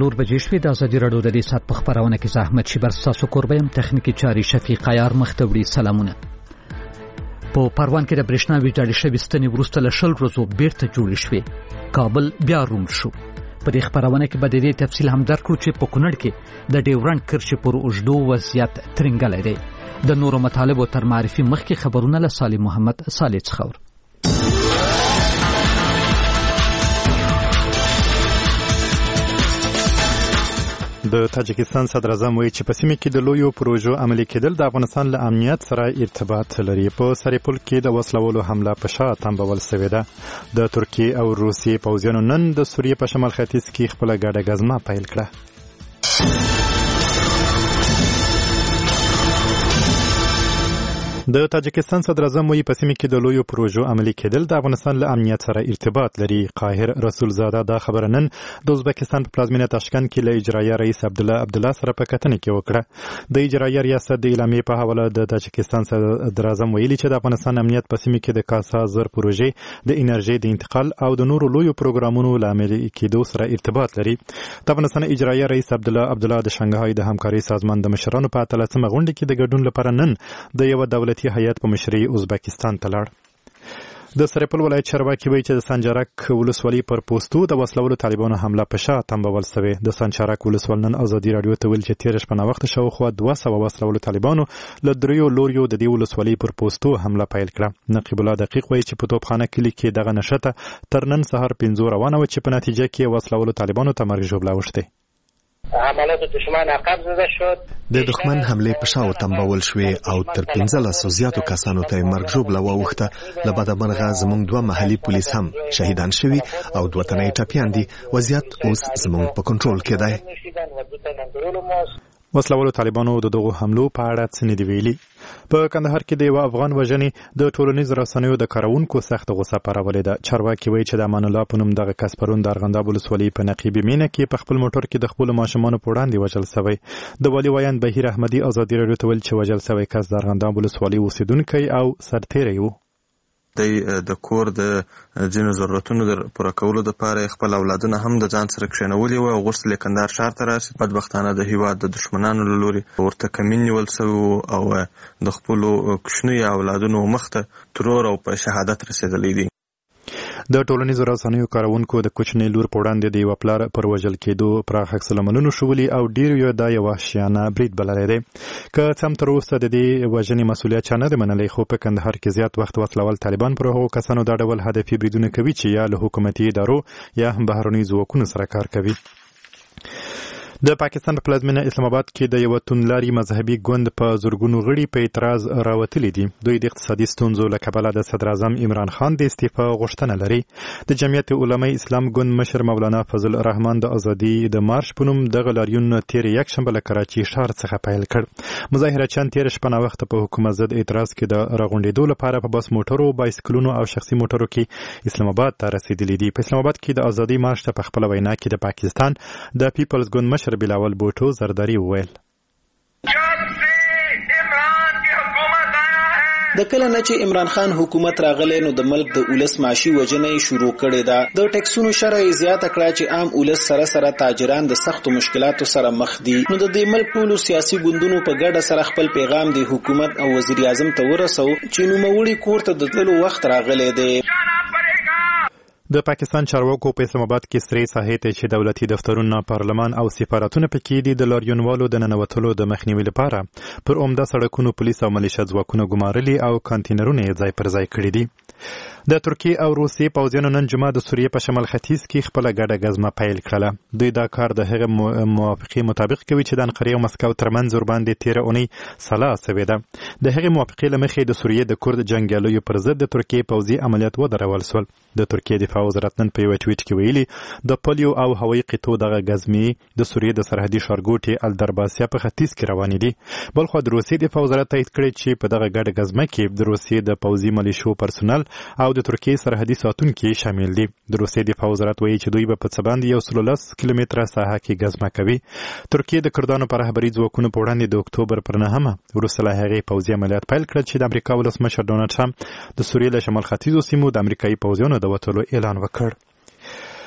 4 بجې شوې. د ازادي راډیو د دې ساعت په خبرونه کې زحمت شي بر تاسو کوربه يم. تخنیکی چاري شفیق عیار مختوړي. سلامونه. په پروان کې د برېښنا ویجاړې شوې ستنې وروسته له 10 ورځو بیرته جوړې شوې. کابل بیا روم شو. په دې خبرونه کې به د دې تفصیل هم درکړو چې په کونړ کې د ډیورنډ کرښې پر اوږدو وضعیت ترنګلی دی. د نورو مطالبو تر معرفي مخکې خبرونه له صالح محمد صالح څخه. د تاجکستان صدر اعظم وایي چې په سیمه کې د لویو پروژو عملي کېدل د افغانستان له امنیت سره ارتباط لري. په سرپل کې د وسلوالو حمله په شا تنبول شوې ده. د ترکیې او روسیې پوځیانو نن د سوریې په شمال ختیځ کې خپل ګډه غزمه پیل کړه. د تاجکستان صدر اعظم وایي په سیمه کې د لویو پروژو عملي کېدل د افغانستان له امنیت سره ارتباط لري. قاهر رسول زاده دا خبره نن د ازبکستان په پلازمینه تاشکند کې له اجرایه رئیس عبدالله سره په کتنه کې وکړه. د اجرایه ریاست د اعلامیې په حواله د تاجکستان صدر اعظم ویلي چې د افغانستان امنیت په سیمه کې د کاسا زر پروژې د انرژي د انتقال او د نورو لویو پروګرامونو له عملي کېدو سره ارتباط لري. د افغانستان اجرایه رئیس عبدالله د شانګهای د همکاري سازمان د مشرانو په 13مه غونډه کې د ګډون لپاره نن د یو دولتي هیئت په مشرۍ ازبکستان ته لاړ. د سرپل ولایت چارواکي وایي چې د سنجرک ولسوالۍ پر پوستو د وسلوالو طالبانو حمله په شا تنبول شوې. د سنجرک ولسوال نن ازادي راډیو ته ویل چې 13 شپه وخت شاوخوا 200 وسلوالو طالبانو له دریو لوریو د دې ولسوالۍ پر پوستو حمله پیل کړه. نقیب الله دقیق وایي چې په توپخانه کلی کې دغه نشته تر نن سهار 5 روانه و چې په نتیجه کې وسلوالو طالبانو ته مرګ ژوبله وشته. حملات دشمن عقب زده شد. د دښمن حمله په شاو تنبول شوې او تر 15 زیاتو کسانو ته مرګ ژوبله واوښته. له بده مرغه زموږ 2 محلي پولیس هم شهیدان شوي او 2 تنه ټپیان دي. وضعیت اوس زموږ په کنټرول کې دی. وسلوالو طالبانو د دغو حملو په اړه څه نه دی ویلي. په کندهار کې د یو افغان وژنې د ټولنیزو رسنیو د کارونکو سخت غوسه پارولې ده. چارواکي وایي چې د امان الله په نوم دغه کس پرون د ارغنداب ولسوالۍ په نقیبي مینه کې په خپل موټر کې د خپلو ماشومانو په وړاندې وژل شوی. د والي ویاند بهیر احمدي ازادي راډیو ته ویل چې وژل شوی کس د ارغنداب ولسوالۍ اوسیدونکی او سرتیری و. د کور د ځینو ضرورتونو د پوره کولو لپاره خپل اولادونه هم د ځان سره کښېنولي وو او غوښتل یې کندهار ښار ته راشي. بدبختانه د هېواد د دښمنانو له لوري ورته کمین نیول شوي او د خپلو کوچنیو اولادونو مخ ته ترور او په شهادت رسېدلی دی. د ټولنیزو رسنیو کارونکو د کوچنی لور په وړاندې د یو پلار پر وژل کېدو پراخ عکس العملونه شولي او ډیر یو د یو وحشیانه برید بللی دی. که څه هم تر اوسه د دې وژنې مسؤلیت چا نه دی منلی، خو په کندهار کې زیات وخت وسلوال طالبان پر هغو کسانو دا ډول هدفي بریدونه کوي چې یا له حکومتي ادارو یا هم بهرنیو ځواکونو سره کار کوي. د پاکستان په پلازمینه اسلام آباد کې د یو توندلاري مذهبي ګوند په زورګونو غړي په اعتراض راوتلي دي. دوی د اقتصادي ستونزو له کبله د صدر اعظم عمران خان د استعفا غوښتنه لري. د جمعیت علماء اسلام ګوند مشر مولانا فضل الرحمن د ازادي د مارش په نوم دغه لاریون تیر یکشنبه له کراچي ښار څخه پیل کړ. مظاهرچیان تیر شپه وخت په حکومت ضد اعتراض کې د راغونډېدو لپاره په بس موټرو، بایسکلونو او شخصي موټرو کې اسلام آباد ته رسیدلي دي. په اسلام آباد کې د ازادي مارش ته په خپل وینا کې د پاکستان د پیپلز ګوند مشر بلاول بوټو زرداری وویل. د کله نه چې عمران خان حکومت راغلی نو د ملک د اولس معاشي وجنې شروع کړې ده. د ټیکسونو شرح زیاته کړه چې عام اولس سره تاجران د سختو مشکلاتو سره مخ دي. نو د دې ملک ټولو سیاسي ګوندونو په ګډه سره خپل پیغام د حکومت او وزیر اعظم ته ورسو چې نوموړي کور ته د تللو وخت راغلی دی. د پاکستان چارواکو په اسلام آباد کې سری ساحې ته چې دولتي دفترونه، پارلمان او سفارتونه پکې دي د لاریونوالو د ننوتلو د مخنیوي لپاره پر عمده سړکونو پولیس او ملیشه ځواکونه ګمارلي او کانتینرونه یې ځای پر ځای کړي دي. د ترکیې او روسیې پوځیانو نن جمعه د سوریې په شمال ختیځ کې خپل ګډه غزمه پیل کړله. دوی دا کار د هغه موافقې مطابق کوي چې د انقرې او مسکو ترمنځ ورباندې 13 اونۍ سلا شوې ده. د هغې موافقې له مخې د سوریې د کورد جنګیالیو پر ضد د ترکیې پوځي عملیات ودرول شول. د ترکیې دفاع وزارت نن په یو ټویټ کې ویلي د پولیو او هوایي قطو دغه غزمې د سوریې د سرحدي ښارګوټي الدرباسیا په ختیځ کې روانې دي. بلخو د روسیې دفاع وزارت تایید کړی چې په دغه ګډه غزمه کې د روسیې د پوځي ملیشو پرسونل او د ترکیې سرحدي ساتونکي شامل دي. د روسیې دفاع وزارت وایي چې دوی به په څه باندې 110 کیلومتره ساحه کې غزمه کوي. ترکیې د کردانو په رهبري ځواکونو په وړاندې د اکتوبر پر 9 وروسته له هغې پوځي عملیات پیل کړل چې د امریکا ولسمشر ډونالډ ټرمپ د سوریې له شمال ختیځو سیمو د امریکایي پوځیانو د وتلو اعلان وکړ.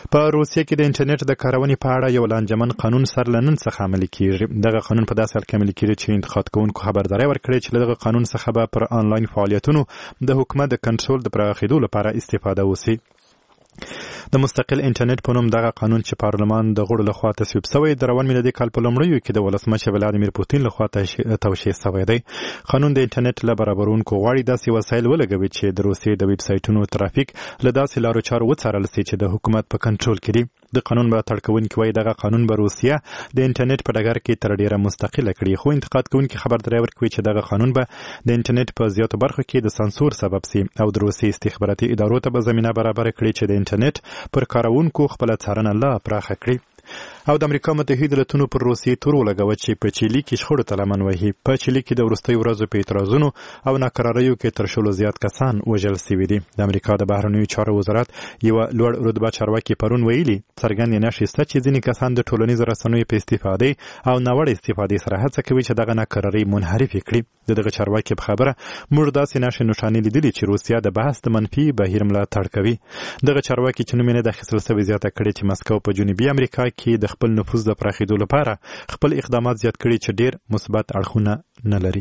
په روسیه کې د انټرنیټ د کارونې په اړه یو لانجمن قانون سر له نن څخه عملي کیږي. دغه قانون په داسې حال کې عملي کیږي چې انتقاد کوونکو خبرداری ورکړي چې دغه قانون څخه به پر آنلاین فعالیتونو د حکومت د کنټرول د پراخېدو لپاره استفاده وشي. د مستقل انټرنیټ په نوم دغه قانون چې پارلمان د غړو لخوا تصویب شوی د روان میلادي کال په لومړیو کې د ولسمشر ولادیمیر پوتین لخوا توشیح شوی دی. قانون د انټرنیټ له برابرونکو غواړي داسې وسایل ولګوي چې د روسیې د ویب سایټونو ترافیک له داسې لارو چارو وڅارل شي چې د حکومت په کنټرول کې دي. د قانون ملاتړ کوونکي وایي دغه قانون به روسیه د انټرنیټ په ډګر کې تر ډیره مستقله کړي، خو انتقاد کوونکي خبرداری ورکوي چې دغه قانون به د انټرنیټ په زیاتو برخو کې د سانسور سبب شي او د روسیې استخباراتي ادارو ته به زمینه برابر کړي چې د انټرنیټ پر کارونکو خپل څارنه لا پراخه کړي. او د امریکا متحده ایالاتونو پر روسیې تور ولګوي چې په چیلي کې شخړو ته لمن وهي. په چیلي کې د وروستیو ورځو په اعتراضونو او ناکراریو کې تر شلو زیات کسان وژل شوي دي. د امریکا د بهرنیو چارو وزارت یو لوړ رتبه چارواکي پرون ویلي څرګندې نښې شته چې ځینې کسان د ټولنیزو رسنیو په استفادې او ناوړه استفادې سره هڅه کوي چې دغه ناکرارۍ منحرفې کړي. دغه چارواکي په خبره موږ داسې نښې نښانې لیدلې چې روسیه د بحث د منفي بهیر ملاتړ کوي. دغه چارواکي چې نوم یې نه ده اخیستل شوی زیاته کړې چې مسکو په جنوبي امریکا کې د خپل نفوذ د پراخېدو لپاره خپل اقدامات زیات کړي چې ډېر مثبت اړخونه نه لري.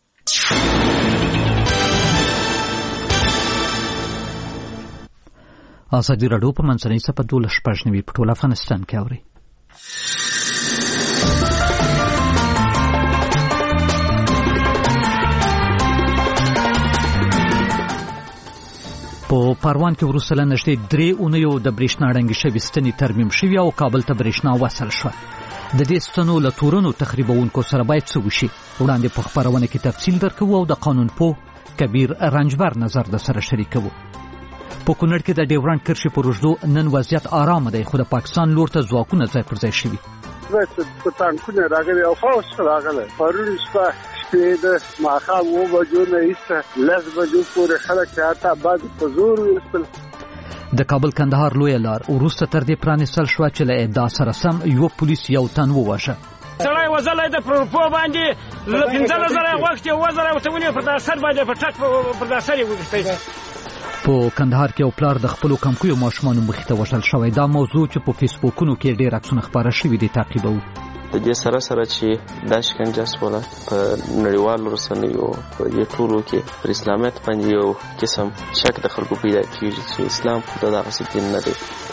ازادي راډیو په منځنۍ سپه 12 په ټول افغانستان کې اوري. په پروان کې وروسته له نږدې 3 اونیو د برېښنا ړنګې شوې ستنې ترمیم شوې او کابل ته برېښنا وصل شوه. د دې ستنو له تورنو تخریبونکو سره باید څه وشي؟ وړاندې په خپرونه کې تفصیل درکوو او د قانون پوه کبیر رنجبر نظر د سره شریکوو. په کونړ کې د ډیورنډ کرښې په اوږدو نن وضعیت آرامه دی، خو د پاکستان لور ته ځواکونه ځای پر ځای شوي. په ټانکونه راغلي او فوج راغلی. پرون شپه شپې د ماښام 9 بجو نه ایسته 10 بجو پورې خلک حتی بعد په زور ویستل. د کابل کندهار لویه لار وروسته تر دې پرانیستل شوه چې له ادعا سره سم یو پولیس یو تن وواژه. سړی وزلی د پروپو باندې له 15,000 غوښتې 2,000 ورته ونیو په داسر باندې په ټک پر داسر یې وویستی. په کندهار کې یو پلار د خپلو کمکیو ماشومانو مخې ته وژل شوی. دا موضوع چې په فیسبوکونو کې ډېر عکسونه خپاره شوي دي تعقیبوو. د دې سره چې دا شکنجه شوله په نړیوالو رسنیو په دې ټولو کې پر اسلامیت باندې یو قسم شک د خلکو پیدا کېږي چې اسلام خو د دغسې دین نه دی.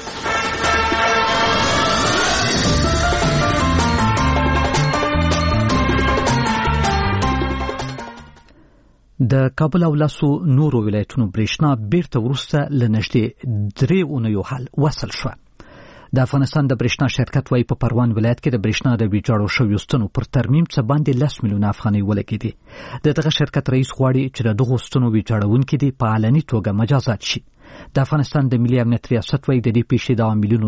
د کابل او لاسو نورو ولایتونو برېښنا بیرته وروسته له نږدې 3 اونیو حل وصل شوه. د افغانستان د برېښنا شرکت وايي په پروان ولایت کې د برېښنا د ویجاړو شویو ستنو پر ترمیم څه باندې 10 میلیونه افغانۍ ولګېدې. دغه شرکت رئیس غواړي چې د دغو ستنو ویجاړونکي دي په علني توګه مجازات شي. د افغانستان د ملي امنیت ریاست وايي د دې پیښې د عاملینو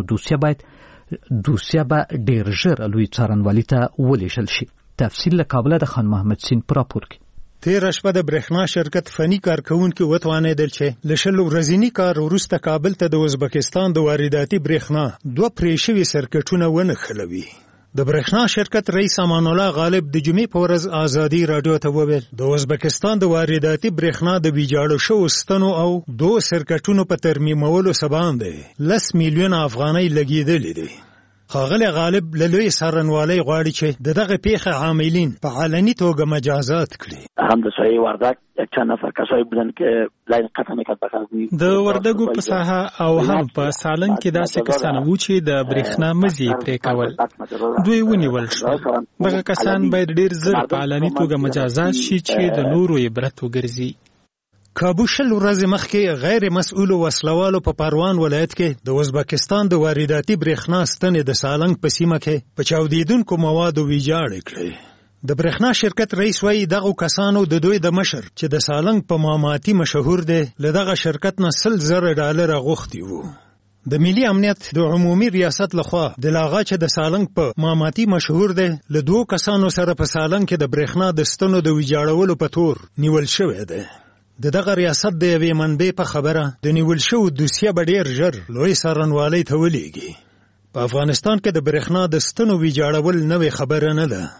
دوسیه به ډېر ژر لوی څارنوالي ته ولېږل شي. تفصیل له کابل د خان محمد سین په راپور کې. تیر شپه د برېښنا شرکت فني کارکونکو وتوانېدل چې له شل ورځنی کار وروسته کابل ته د ازبکستان د وارداتي برېښنا 2 پرې شوي سرکټونه ونښلوي. د برېښنا شرکت رئیس امان الله غالب د جمعې په ورځ ازادي راډیو ته وویل د ازبکستان د وارداتي برېښنا د ویجاړو شوو ستنو او 2 سرکټونو په ترمیمولو سبب 10 میلیونه افغانۍ لګېدلې دي. ښاغلی غالب له لوی څارنوالۍ غواړي چې د دغه پیښې عاملین په علني توګه مجازات کړي. هم د سایه وردک چند نفر کسایی بودن که لاین قطع میکرد به غزنی. د وردګو په ساحه او هم په سالنګ کې داسې کسان وو چې د برېښنا مزي پرې کول. دوی ونیول شول. دغه کسان باید ډېر زر په علني توګه مجازات شي چې د نورو عبرت وګرځي. کابو شل ورځې مخکې غیر مسؤلو وسلوالو په پروان ولایت کې د ازبکستان د وارداتي برېښنا ستنې د سالنګ په سیمه کې په چاودیدونکو موادو ویجاړې کړې. د برېښنا شرکت رئیس وایي دغو کسانو د دوی د مشر چې د سالنګ په ماماتي مشهور دی له دغه شرکت نه $100,000 غوښتي وو. د ملي امنیت د عمومي ریاست لخوا د لاغا چې د سالنګ په ماماتي مشهور دی له 2 کسانو سره په سالنګ کې د برېښنا د ستنو د ویجاړولو په تور نیول شوی دی. د دغه ریاست د یوې منبع په خبره د نیول شوو دوسیه به ډېر ژر لوی څارنوالۍ ته ولېږي. په افغانستان کې د برېښنا د ستنو ویجاړول نوې خبره نه ده.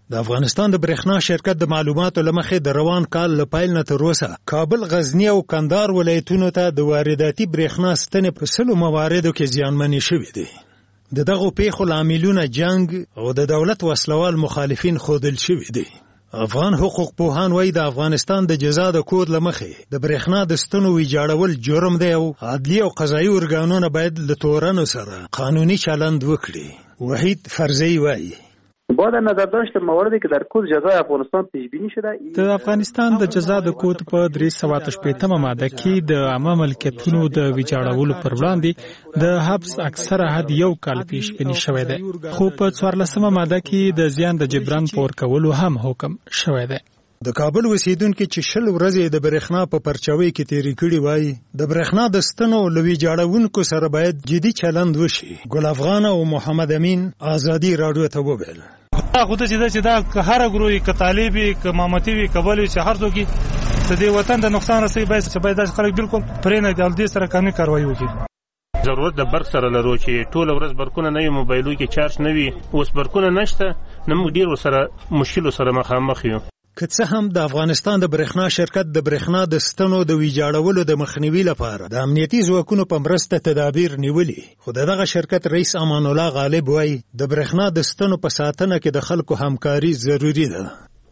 د افغانستان د برېښنا شرکت د معلوماتو لمخې د روان کال له پیل نه تر اوسه کابل، غزنی او کندهار ولایتونو ته د وارداتي برېښنا ستنې په 100 مواردو کې زیانمنې شوې دي. دغه پیښو لاملونه جنگ او د دولت وسلوال مخالفین خودل شوي دي. افغان حقوق پوهان وایي د افغانستان د جزا د کود لمخې د برېښنا د ستنو ویجاړول جرم دی او عدلي او قضایي ارګانونه باید له تورنو سره قانوني چلند وکړي. وحید فرزی وایي با در نظر داشت مواردی که در کد جزای افغانستان پیش بینی شده، د افغانستان د جزا د کود په 380 ماده کې د عامه ملکیتونو د ویجاړولو پر وړاندې د حبس اکثره حد 1 کال پیش بینی شوی دی، خو په 14 ماده کې د زیان د جبران پور کولو هم حکم شوی دی. د کابل اوسیدونکو چې 10 ورځې د برېښنا په پرچاوي کې تیری کړي وای، د برېښنا د ستنو لوي جاړونکو سره باید جدي چلند وشي. ګل افغان او محمد امین آزادی رادیو ته وویل خو چې دا که هر ګروي که طالبي که مامتي وي کبل چې هر څوک د دې وطن د نقصان رسي باید د خلک بالکل پرې نه د دې سره قانوني کاروایی وکړي. ضرورت د برق سره لرو چې ټول ورځ برقونه نه وي، موبایلو کې چارج نه وي، اوس برقونه نشته، نو موږ ډیر سره مشکل سره مخامخ یو. که څه هم د افغانستان د برېښنا شرکت د برېښنا د ستنو د ویجاړولو د مخنیوي لپاره د امنیتي ځواکونو په مرسته تدابیر نیولي، خو دغه شرکت رئیس امان الله غالب وایي د برېښنا د ستنو په ساتنه کې د خلکو همکاري ضروری ده.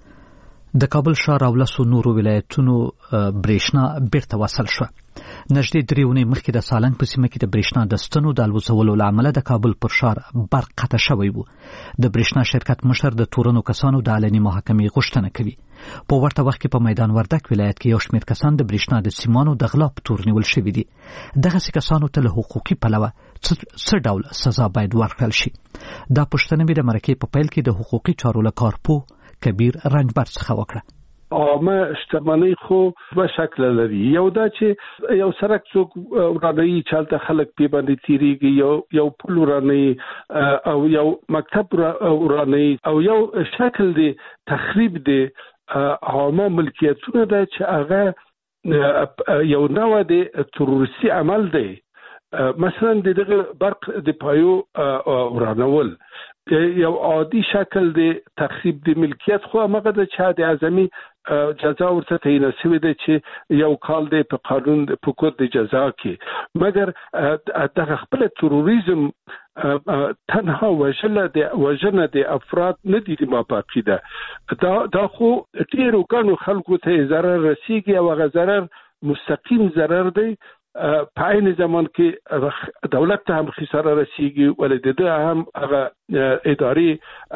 د کابل ښار او لسو نورو ولایتونو برېښنا بیرته وصل شوه. نږدې 3 اونۍ مخکې د سالنګ په سیمه کې د برېښنا د ستنو د الوزولو له امله د کابل پر ښار برق قطع شوی و. د برېښنا شرکت مشر د تورنو کسانو د علني محاکمې غوښتنه کوي. په ورته وخت کې په میدان وردک ولایت کې یو شمېر کسان د برېښنا د سیمانو د غلا په تور نیول شوي دي. دغسې کسانو ته له حقوقي پلوه څه ډول سزا باید ورکړل شي؟ دا پوښتنه مې د مرکې په پیل کې د حقوقي چارو له کارپوه کبیر رنجبر څخه وکړه. عامه شتمنۍ خو په شکل لري. یو دا چې یو سرک څوک ورانوي، چالت خلک په باندې تیریږي، یو پل ورانوي او یو مکتب ورانوي او یو شکل دی تخریب دی عامه ملکیتونه ده چې هغه یو نوع دی تروریستي عمل دی. مثلا دغه برق د پایو ورانول یو عادي شکل دی تخریب د ملکیت، خو هغه د چا د اعظمي جزا ورته تعیین شوې ده چې یو کال دی په قانون په کود د جزا کې. مګر دغه خپل تروریزم تنها وژنه د افراد نه دي ما پاکیده. دا خو ډیرو ګڼو خلکو ته ضرر رسیږي او هغه ضرر مستقیم ضرر دی. په عین زمان کې دولت ته هم خساره رسیږي، ولې د هم هغه اداري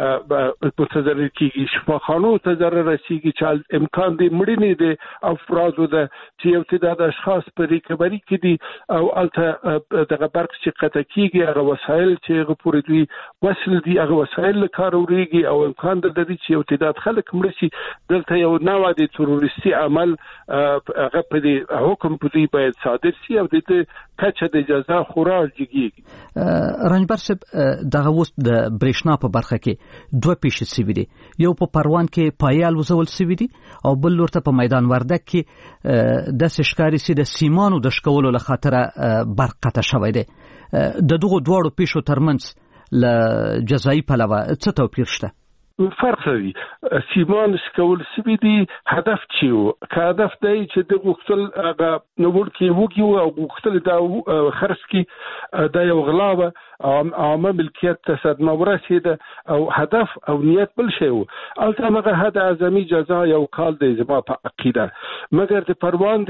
متضرر کیږي، شفاخانو ته ضرر رسیږي چې امکان دی مړینې د افرادو ده چې یو تعداد اشخاص په ریکوري کې دي او الته دغه برق چې قطع کیږي، هغه وسایل چې هغه پورې دوی وصل دي هغه وسایل له کار وریږي او امکان د دې چې یو تعداد خلک مړ شي. دلته یو نوع د تروریستي عمل هغه په دې حکم په دې باید صادر شي او د کچه د جزا خورا جګیږي. رنجبر صاحب دغه اوس د برېښنا په برخه کې 2 پیښې شوي دي، یو په پروان کې پایې الوزول شوي دي او بل ورته په میدان وردک کې د ښکاري سي د سیمانو د شکولو له خاطره برق قطع شوی دی. د دغه دوړو پیښو ترمنځ له جزایي پلوه څه توپیر شته؟ فرق لري. سیمان شکول سوي دي، هدف چې و که هدف دی چې د غوښتل نوول کې وګي او غوښتل دا خرڅ کې دا یو غلا و، عامه ملکیت ته صدمه ورسېده او هدف او نیت بل شی و. البته هغه حد اعظمي جزا یو کال دی زما په عقیده. مګر د پروان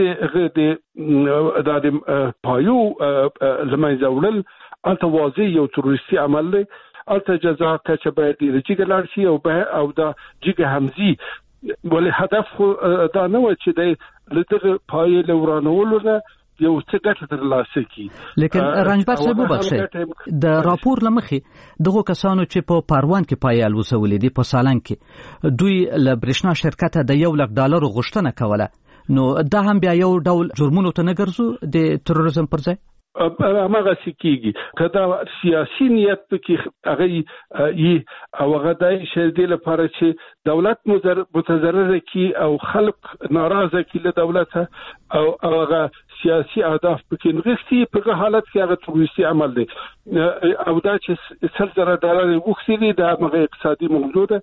د پایو لمنځه وړل البته واضح یو تروریستي عمل دی. البته جزا کچه باید د جګ لاړ شي او دا جګ همزي، ولې هدف خو دا نه و چې د لږه پای له ورانولو نه یو څه ګټه ترلاسه کړي. لیکن رنجبر صاحب وبخښئ، د راپور لمخې دغه کسانو چې په پروان کې پای الوزولې دي په سالنګ کې دوی له برېښنا شرکت د $1,00,000 غوښتنه کوله، نو دا هم بیا یو ډول جرمونو ته نه ګرځو د تروریزم پر ځای؟ هماغه سکیږي که دا سیاسي نیت پکې هغه او هغه د شې لپاره چې دولت متضرر کی او خلق ناراضه کی له دولت او هغه سیاسي اهداف پکې نغښتي په حالت کې هغه تروریستي عمل دی او دا چې $1,000 وښتي دا هغه اقتصادي موضوع ده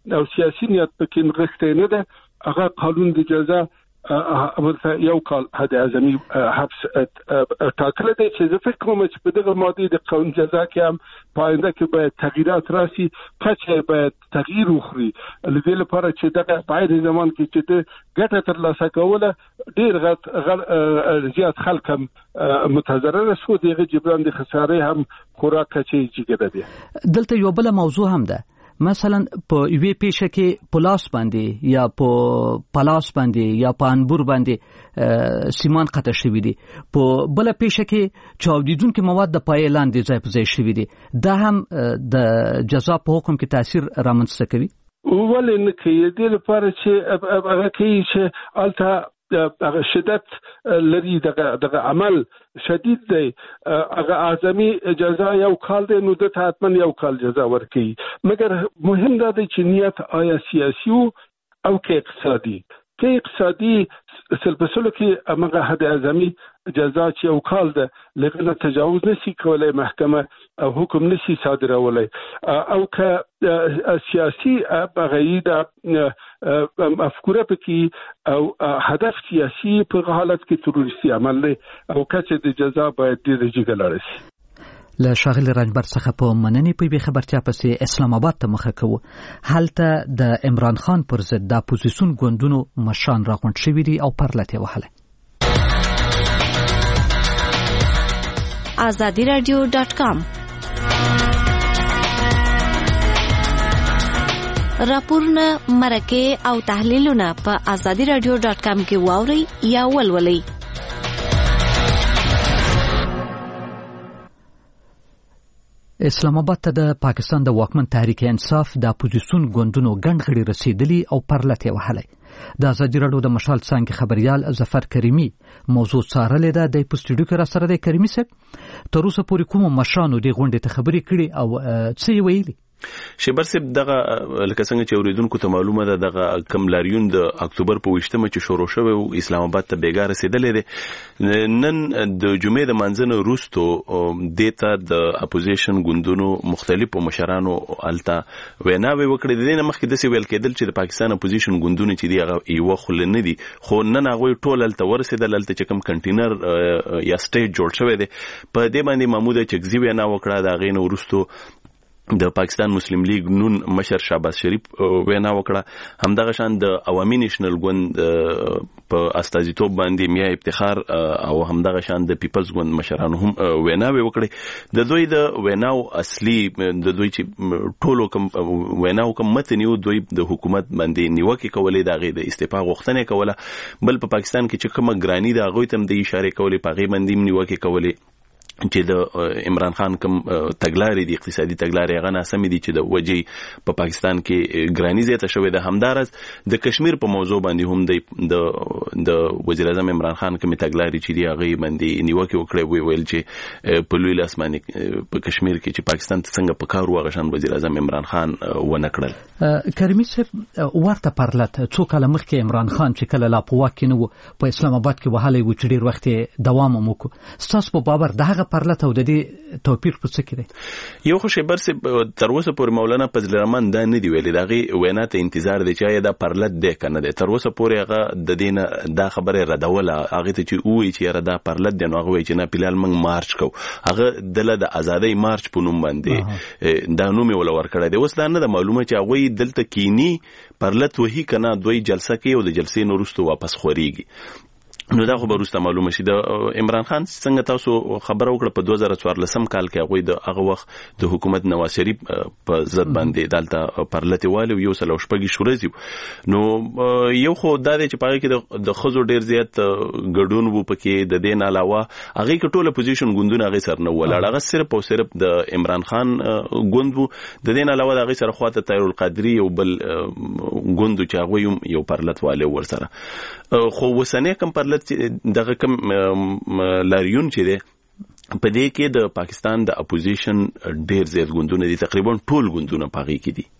او سیاسي نیت پکې نغښتې نه ده. هغه قانون د جزا ورته یو کال حد اعظمي حبس ټاکل دی چې زه فکر کوم چې په دغه ماده د قانون جزا کې هم پاینده کې باید تغییرات راشي، کچه باید تغییر وخوري لدې لپاره چې دغه باید زمان کې چې د ګټه ترلاسه کوله ډېر زیات خلک هم متضرر شو، دغه جبران د خسارې هم خوراک کچې جګړه دی. دلته یو بل موضوع هم ده، مثلا په یوې پیښه کې پلاس باندې یا په پلاس باندې یا په انبور باندې سیمان قطع شوی دي، په بل پیښه کې چاودیدونکو مواد د پای لاندې ځای په ځای شوی دي. دا هم د جزا په حکم کې تاثیر رامنځته کوي. ولې نه کوي؟ دې لپاره چې هغه کوي چې الته شدت لري، دغه عمل شدید دی، هغه اعظمي جزا یو کال دی، نو د حتما یو کال جزا ورکړي. مګر مهم دا دی چې نیت آیا سیاسي او کې اقتصادي. کې اقتصادي سلبسلو کې هغه حد اعظمي جزا چې یو کال ده لکه تجاوز نشي کولای محکمه او حکم نشي صادرولای، او که سیاسي بغیر افکار پکې او هدف سیاسي په حالت کې تروریستي عمل دی او کچه د جزا باید د جګړه شي. له شاغل رنجبر څخه په مننې په خبرتیا پسې اسلام آباد ته مخه کوو. هلته د عمران خان پر ضد د اپوزیسیون ګوندونو مشران راغونډ شوي دي او پرلته وهله. azadiradio.com راپورونه، مرکه او تحلیلونه په azadiradio.com کې واوري یا ولولئ. اسلام آباد ته د پاکستان د واکمن تحریک انصاف د اپوزیسیون ګوندونو ګڼ غړي رسیدلی او پرلته وهله. د ازادي راډیو د مشال څنګه خبريال ظفر کریمی موضوع څارلې ده. د پوسټډیو کې را سره د کریمی صاحب تر اوسه پورې کوم مشرانو د غونډې ته خبرې کړي او څه ویلي؟ شبر صاحب دغه لکه څنګه چې اوریدونکو ته معلومه ده دغه کم لاریون د اکتوبر په 28مه چې شروع شوی او اسلام آباد ته بیګا رسیدلې ده. نن د جمعې د منځنه وروستو دیتا د اپوزیشن ګوندونو مختلفو مشرانو الته ویناوي وکړې. د دې مخکې د سی ویل کېدل چې د پاکستان اپوزیشن ګوندونو چې دی هغه یو خل نه دي، خو نن هغه ټول الته ورسېدل. الته چې کم کنټینر یا سټیج جوړ شوی دی په دې باندې محمود چکزی وینا وکړه. دا غینه وروستو د پاکستان مسلم لیگ نون مشر شهباز شریف وینا وکړه. همدغه شان د عوامي نېشنل ګوند په استازیتوب باندې میا افتخار او همدغه شان د پیپلز ګوند مشرانو هم ویناوي وکړي. د دوی د ویناو اصلي د دوی چې ټولو کوم ویناو کوم متن یو دوی د حکومت باندې نیوکه کولې، د غي د استعفا غوښتنه کوله. بل په پاکستان کې چې کوم ګرانی د غوي تم د اشاره کولې په غي باندې نیوکه کولې چې د عمران خان کوم تګلارې د اقتصادي تګلارې هغه ناسمې دي چې د وجې په پاکستان کې ګرانی زیاته شوې ده. همدارس د کشمیر په موضوع باندې هم د وزیر اعظم عمران خان کوم تګلارې چې دی هغه باندې نیوکه وکړه، ویل چې په لوی لاسماني په کشمیر کې چې پاکستان ته څنګه پکار وغشان وزیر اعظم عمران خان ونه کړل. کریمی صاحب ورته پرلت څو کال مخکې عمران خان چې کله لا په واک کې نو په اسلام آباد کې وهاله و چې ډیر وخت دوام وکړ. تاسو په باور دغه پرلت او د دې توپیر په څه کې دی؟ یو خو شیبر سي تر اوسه پورې مولانا فضل الرحمن دا نه دی ویلي، دغه وینا ته انتظار دی چې دا پرلت دی کنه دی. تر اوسه پورې هغه د دینه دا خبره ردوله، هغه ته چې وایي چې دا پرلت دی، نو هغه وایي چې نه فلال موږ مارچ کو، هغه دله د ازادۍ مارچ په نوم باندې دا نوم یې ول ورکړی دی. اوس دا نه معلومه چې هغه دلته کینی پرلت وਹੀ کنه دوی جلسه کوي او د جلسې نورستو واپس خوريږي. نو دا خو بروسته معلومه شي. د عمران خان څنګه تاسو خبر وکړه په 2014 کال کې هغه د هغه وخت د حکومت نواز شریف په ضد باندې دالته پرلته والو یو سل شپږی شورزي. نو یو خو دا چې پاره کې د خزو ډیر زیات ګډون وو پکې. د دین علاوه هغه کې ټوله پوزیشن ګوندونه هغه سر نه ولاړ، هغه صرف او صرف د عمران خان ګوند وو. د دین علاوه هغه سره خواته طاهر القادری یو بل ګوند چې هغه یو پرلت والو ور سره. خو وسنه کم پرلت دغه کم لاریون چې ده په دې کې د پاکستان د اپوزیشن ډیر زیات ګوندونه دي، تقریبا ټول ګوندونه پاغي کې دي.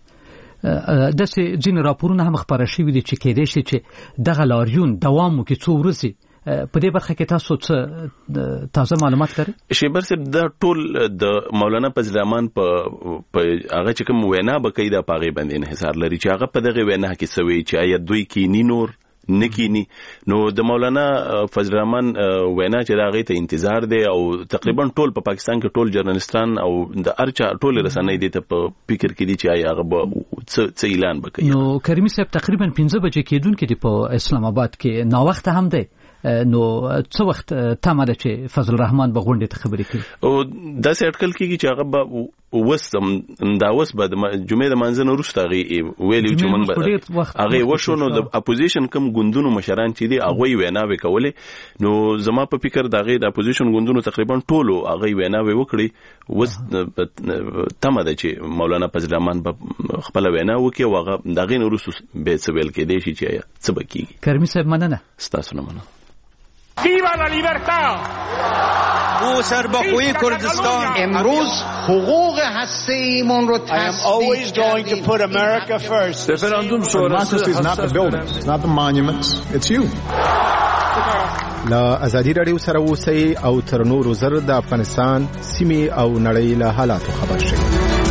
د ځین راپورونه هم خبره شوې دي چې کېدې شي چې دغه لاریون دوام وکړي څو ورځې په دې برخه کې تاسو څه تازه معلومات لرئ؟ شیبر صاحب دا ټول د مولانا فضل الرحمن په هغه چې کوم وینا به کوي دا پاغي باندې انحصار لري چې هغه په دغه وینا کې سوي چې آیا دوی کې نور نکینی نو د مولانا فضل الرحمن وینا چې دا غي ته انتظار دی او تقریبا ټول په پاکستان کې ټول جرنالستان او د ارچا ټول رسنۍ دي ته په فکر کې دي چې آیا هغه څه اعلان وکړي. نو کریمي صاحب تقریبا 15 بجې کېدونکې دی په اسلام آباد کې نا وخت هم دی نو څه وخت تمه ده چې فضل الرحمن به غونډې ته خبرې کوي او داسې اټکل کیږي چې هغه به وسم دا وس به د جمعې د منځنه وروسته هغه ویلي چې موږ به هغه وشو نو د اپوزیشن کوم ګوندونو مشران چې دي هغه ویناوي کولې نو زما په فکر دا غي د اپوزیشن ګوندونو تقریبا ټولو هغه ویناوي وکړي وس تمه ده چې مولانا فضل الرحمن به خپل وینا وکړي او هغه دا غي وروسته به څه ویل کېدی شي چې څه بکیږي. کریمي صاحب مننه. ستاسو نه مننه. Viva la libertad! او سربخوی کردستان امروز حقوق هسته‌ایمون رو I am always going to put America first. Referendum sonrası is not the buildings, it's not the monuments, it's you. لا ازادي رادیو سره اوسئ او تر نورو زر د افغانستان سیمې او نړۍ له حالاتو خبر شئ.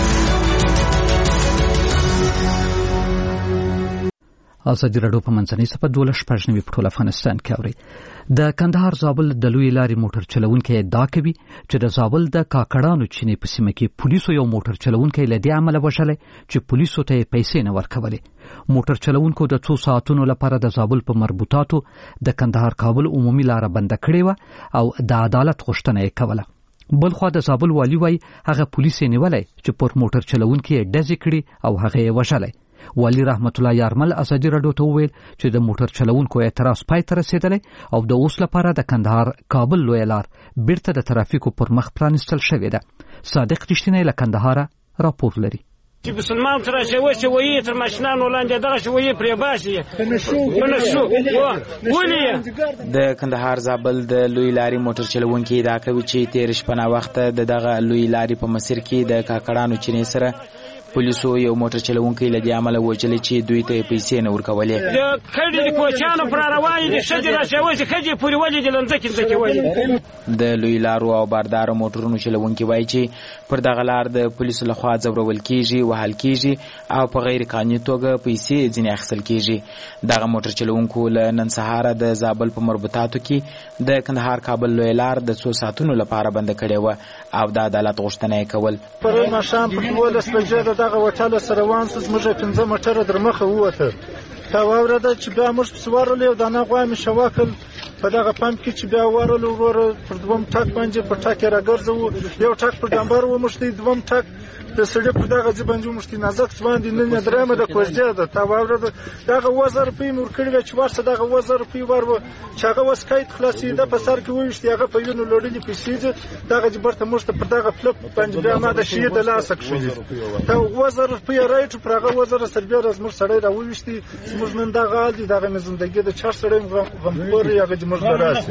ازادي رادیو په منځنۍ صفه 12 په ټول افغانستان کې اوري. د کندهار زابل د لوی لارې موټر چلوونکي ادعا کوي چې د زابل د کاکړانو چینې په سیمه کې پولیسو یو موټر چلوونکی له دې عمله وژلی چې پولیسو ته پیسې نه ورکولې. موټر چلوونکو د 2 ساعتونو لپاره د زابل په مربوطاتو د کندهار کابل عمومي لار بنده کړې و او د عدالت غوښتنه یې کوله. بلخوا د زابل والی وای هغه پولیس یې نیولای چې پر موټر چلوونکي ډزې کړي او هغه یې وژلی. والی رحمت الله یارمل ازادي رادیو ته وویل چې د موټر چلوونکو اعتراض پای ته رسیدلی او د اوس لپاره د کندهار کابل لوی لار بیرته د ترافیکو پر مخ پرانستل شوې ده. صادق رښتینی له کندهار راپور لري. چې مسلمان تر چې وایي تر ماشینانو لاندې دغه چې وایي پرې باسي ولې د کندهار زابل د لوی لاري موټر چلوونکي دا کوي چې تیر شپه وخت دغه لوی لاري په مسیر کې د کاکړانو چینې سره پولیسو یو موټر چلوونکی له دې عمله وژلې چې دوی ته پیسې نه ورکولې. د کډې د کوچانو پر روانې دي ښځې راچوي چې ښځې پورې ولې دي لنځکې ولې. د لوی لارو او باردارو موټرونو چلوونکي وایي چې پر دغه لار د پولیسو لخوا ځورول کیږي وهل کیږي او په غیر قانوني توګه پیسې ځینې اخیستل کیږي. دغه موټر چلوونکو له نن سهار د زابل په مربوطاتو کې د کندهار کابل لوی لار د 2 ساعتونو لپاره بند کړې و او د عدالت غوښتنه یې کول. پرون ماښام په 12 بجې دغه وټاله سره روان سو زموږ 15 موټر در مخه ووته تا واورده چې بیا موږ سوارل یو دانه غوا می شواکل په دغه پمپ کې چې بیا ورل ورور پر دوم ټاک باندې په ټاک راګرځو یو ټاک په ډمبر و مشتي دوم ټاک د سړي په دغه ځبانجو مشتي نازک ځوان دي نه درامه د کوزده ده تا واورده دغه وزر په مور کړی چې ورسره دغه وزر په ورو چې هغه وسکایت خلاصې ده په سر کې وښتي هغه په یونو لوړلې پیسې دغه جبرته مشته په دغه فلپ باندې بیا ما د شی د لاسک شوې تا وزر په رایټ پر هغه وزر سر بیا زموږ سړی را وښتي زموږ نن دغه دي دغه زندګي د چار سړی غمخور هغه جمهور راس